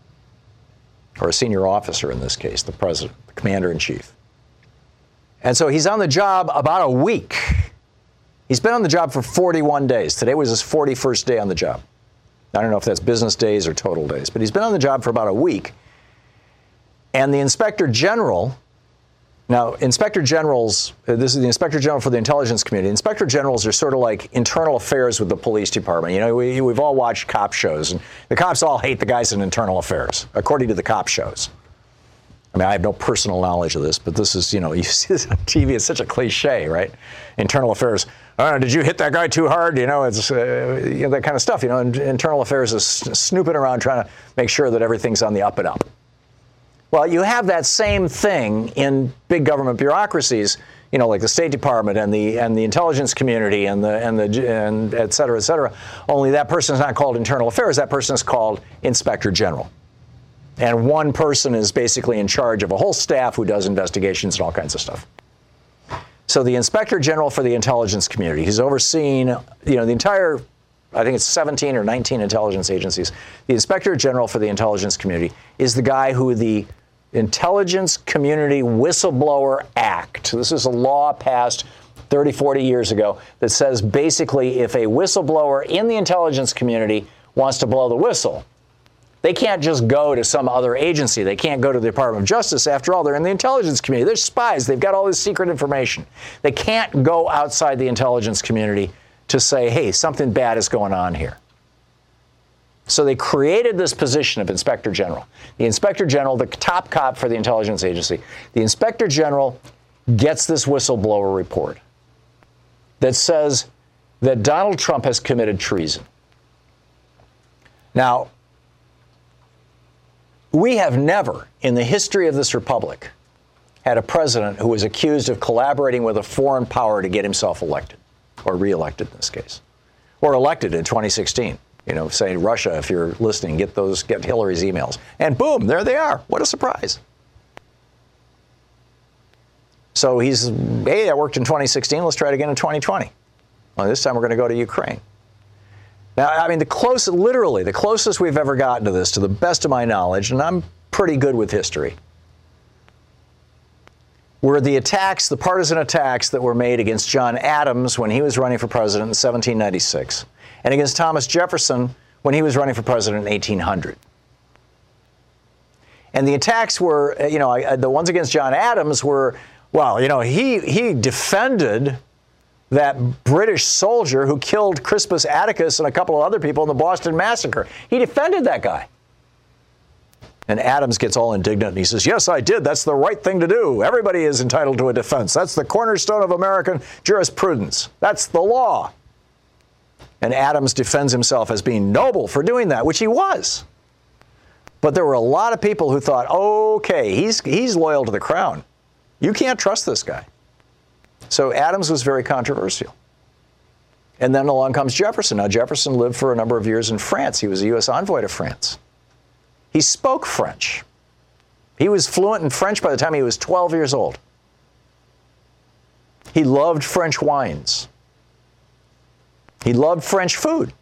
Or a senior officer in this case, the president, the commander-in-chief. And so he's on the job about a week. He's been on the job for 41 days. Today was his 41st day on the job. I don't know if that's business days or total days, but he's been on the job for about a week. And the Inspector General... Now, Inspector Generals, this is the Inspector General for the intelligence community. Inspector Generals are sort of like internal affairs with the police department. You know, we've all watched cop shows, and the cops all hate the guys in internal affairs, according to the cop shows. I mean, I have no personal knowledge of this, but this is, you know, you see this on TV, it's such a cliche, right? Internal affairs. Oh, did you hit that guy too hard? You know, it's you know, that kind of stuff. You know, and internal affairs is snooping around trying to make sure that everything's on the up and up. Well, you have that same thing in big government bureaucracies, you know, like the State Department and the intelligence community and et cetera, et cetera. Only that person is not called Internal Affairs. That person is called Inspector General. And one person is basically in charge of a whole staff who does investigations and all kinds of stuff. So the Inspector General for the intelligence community, he's overseeing, you know, the entire, I think it's 17 or 19 intelligence agencies. The Inspector General for the intelligence community is the guy who the Intelligence Community Whistleblower Act. This is a law passed 30, 40 years ago that says basically if a whistleblower in the intelligence community wants to blow the whistle, they can't just go to some other agency. They can't go to the Department of Justice. After all, they're in the intelligence community. They're spies. They've got all this secret information. They can't go outside the intelligence community to say, hey, something bad is going on here. So they created this position of Inspector General. The Inspector General, the top cop for the intelligence agency, the Inspector General gets this whistleblower report that says that Donald Trump has committed treason. Now, we have never, in the history of this republic, had a president who was accused of collaborating with a foreign power to get himself elected, or reelected in this case, or elected in 2016. You know, saying, Russia, if you're listening, get Hillary's emails. And boom, there they are. What a surprise. So he's, hey, that worked in 2016. Let's try it again in 2020. Well, this time we're going to go to Ukraine. Now, I mean, the closest we've ever gotten to this, to the best of my knowledge, and I'm pretty good with history, were the attacks, the partisan attacks that were made against John Adams when he was running for president in 1796, and against Thomas Jefferson when he was running for president in 1800. And the attacks were, you know, the ones against John Adams were, well, you know, he defended that British soldier who killed Crispus Attucks and a couple of other people in the Boston Massacre. He defended that guy. And Adams gets all indignant and he says, yes, I did. That's the right thing to do. Everybody is entitled to a defense. That's the cornerstone of American jurisprudence. That's the law. And Adams defends himself as being noble for doing that, which he was. But there were a lot of people who thought, okay, he's loyal to the crown. You can't trust this guy. So Adams was very controversial. And then along comes Jefferson. Now, Jefferson lived for a number of years in France. He was a U.S. envoy to France. He spoke French. He was fluent in French by the time he was 12 years old. He loved French wines. He loved French food.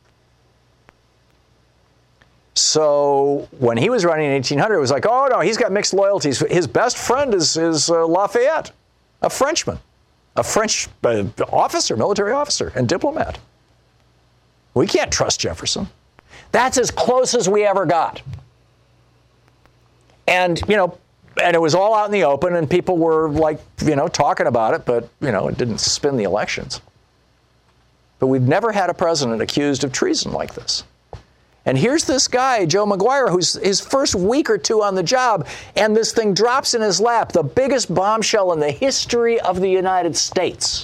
So when he was running in 1800, it was like, oh, no, he's got mixed loyalties. His best friend is Lafayette, a Frenchman, a French officer, military officer, and diplomat. We can't trust Jefferson. That's as close as we ever got. And, you know, and it was all out in the open, and people were, like, you know, talking about it, but, you know, it didn't spin the elections. But we've never had a president accused of treason like this. And here's this guy, Joe Maguire, who's his first week or two on the job, and this thing drops in his lap, the biggest bombshell in the history of the United States,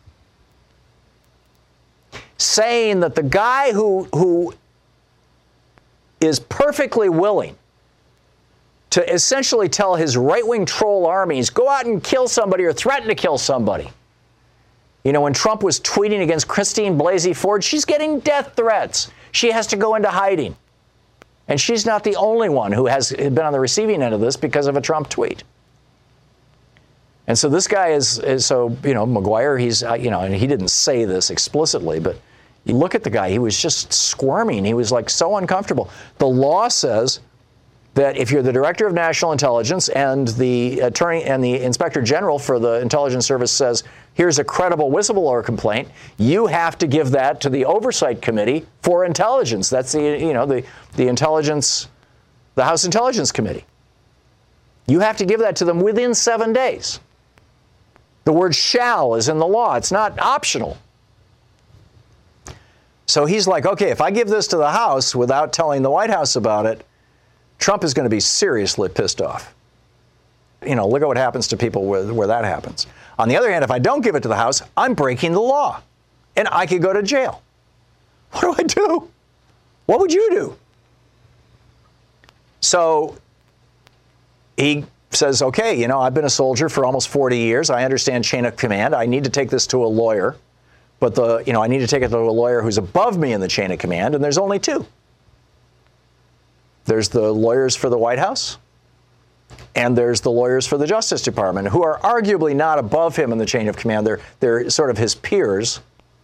saying that the guy who is perfectly willing to essentially tell his right-wing troll armies, go out and kill somebody or threaten to kill somebody. You know, when Trump was tweeting against Christine Blasey Ford, she's getting death threats. She has to go into hiding. And she's not the only one who has been on the receiving end of this because of a Trump tweet. And so this guy is so, you know, Maguire, he's, you know, and he didn't say this explicitly, but you look at the guy, he was just squirming. He was like so uncomfortable. The law says that if you're the Director of National Intelligence and the Attorney and the Inspector General for the Intelligence Service says, here's a credible whistleblower complaint, you have to give that to the Oversight Committee for Intelligence. That's the, you know, the Intelligence, the House Intelligence Committee. You have to give that to them within 7 days. The word shall is in the law. It's not optional. So he's like, okay, if I give this to the House without telling the White House about it, Trump is going to be seriously pissed off. You know, look at what happens to people where that happens. On the other hand, if I don't give it to the House, I'm breaking the law, and I could go to jail. What do I do? What would you do? So he says, okay, you know, I've been a soldier for almost 40 years. I understand chain of command. I need to take this to a lawyer, but I need to take it to a lawyer who's above me in the chain of command, and there's only two. There's the lawyers for the White House, and there's the lawyers for the Justice Department, who are arguably not above him in the chain of command. They're sort of his peers,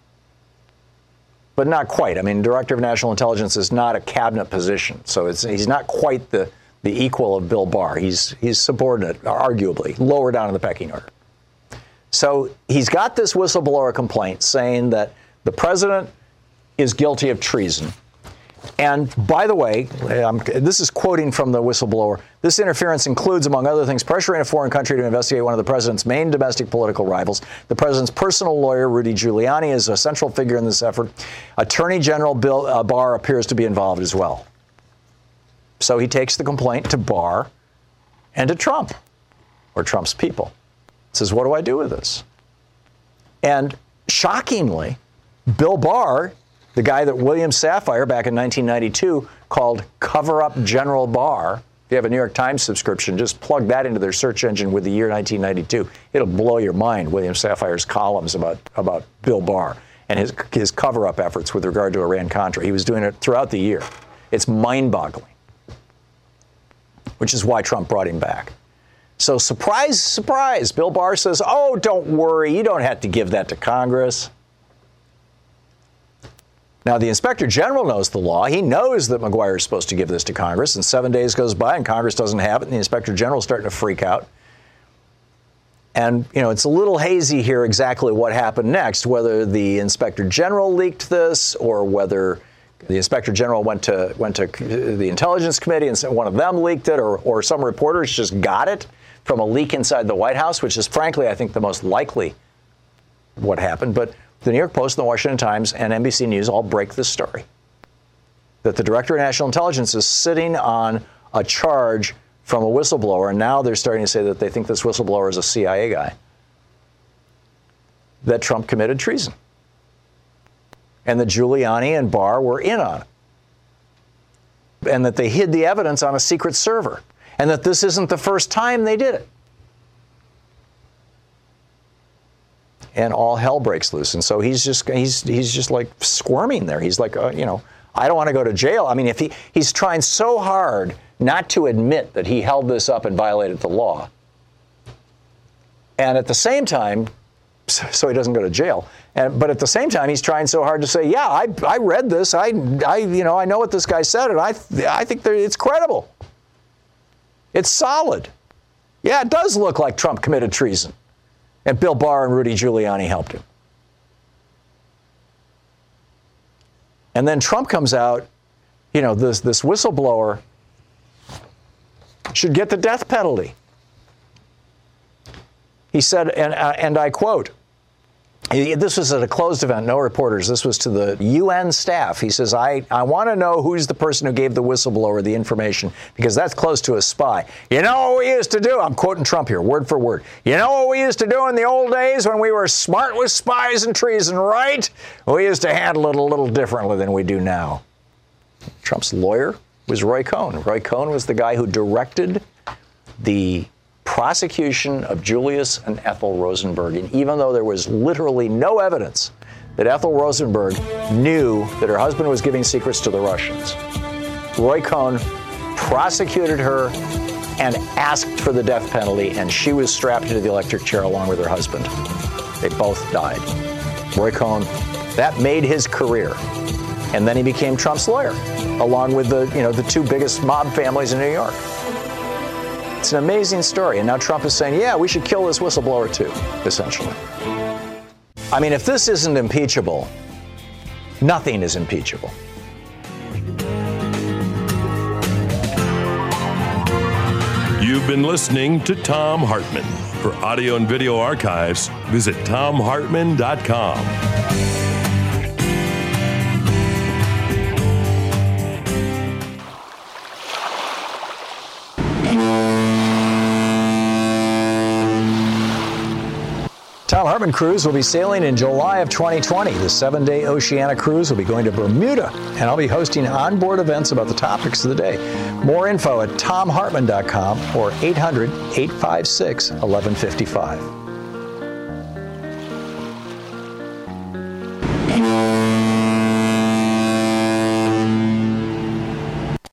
but not quite. I mean, Director of National Intelligence is not a cabinet position, so he's not quite the equal of Bill Barr. He's subordinate, arguably, lower down in the pecking order. So he's got this whistleblower complaint saying that the president is guilty of treason. And by the way, this is quoting from the whistleblower, this interference includes, among other things, pressuring a foreign country to investigate one of the president's main domestic political rivals. The president's personal lawyer, Rudy Giuliani, is a central figure in this effort. Attorney General Bill Barr appears to be involved as well. So he takes the complaint to Barr and to Trump, or Trump's people. Says, what do I do with this? And shockingly, Bill Barr, the guy that William Safire back in 1992 called Cover-Up General Barr, If you have a New York Times subscription, just plug that into their search engine with the year 1992. It'll blow your mind, William Safire's columns about Bill Barr and his cover-up efforts with regard to Iran-Contra. He was doing it throughout the year. It's mind-boggling, which is why Trump brought him back. So surprise, surprise, Bill Barr says, oh, don't worry, you don't have to give that to Congress. Now, the Inspector General knows the law. He knows that McGuire is supposed to give this to Congress, and 7 days goes by and Congress doesn't have it, and the Inspector General is starting to freak out. And, you know, it's a little hazy here exactly what happened next, whether the Inspector General leaked this or whether the Inspector General went to the Intelligence Committee and one of them leaked it, or some reporters just got it from a leak inside the White House, which is, frankly, I think the most likely what happened. But the New York Post, the Washington Times, and NBC News all break this story, that the Director of National Intelligence is sitting on a charge from a whistleblower, and now they're starting to say that they think this whistleblower is a CIA guy, that Trump committed treason, and that Giuliani and Barr were in on it, and that they hid the evidence on a secret server, and that this isn't the first time they did it. And all hell breaks loose. And so he's just like squirming there. He's like, I don't want to go to jail. I mean, if he's trying so hard not to admit that he held this up and violated the law. And at the same time, so he doesn't go to jail. But at the same time, he's trying so hard to say, yeah, I read this. I know what this guy said, and I think it's credible. It's solid. Yeah, it does look like Trump committed treason. And Bill Barr and Rudy Giuliani helped him. And then Trump comes out, this whistleblower should get the death penalty. He said, and I quote, this was at a closed event, no reporters. This was to the UN staff. He says, I want to know who's the person who gave the whistleblower the information, because that's close to a spy. You know what we used to do? I'm quoting Trump here, word for word. You know what we used to do in the old days when we were smart with spies and treason, right? We used to handle it a little differently than we do now. Trump's lawyer was Roy Cohn. Roy Cohn was the guy who directed the prosecution of Julius and Ethel Rosenberg. And even though there was literally no evidence that Ethel Rosenberg knew that her husband was giving secrets to the Russians, Roy Cohn prosecuted her and asked for the death penalty, and she was strapped into the electric chair along with her husband. They both died. Roy Cohn, that made his career. And then he became Trump's lawyer, along with the two biggest mob families in New York. It's an amazing story. And now Trump is saying, yeah, we should kill this whistleblower too, essentially. I mean, if this isn't impeachable, nothing is impeachable. You've been listening to Thom Hartmann. For audio and video archives, visit ThomHartmann.com. Thom Hartmann cruise will be sailing in July of 2020. The 7-day Oceania cruise will be going to Bermuda, and I'll be hosting onboard events about the topics of the day. More info at ThomHartmann.com or 800-856-1155.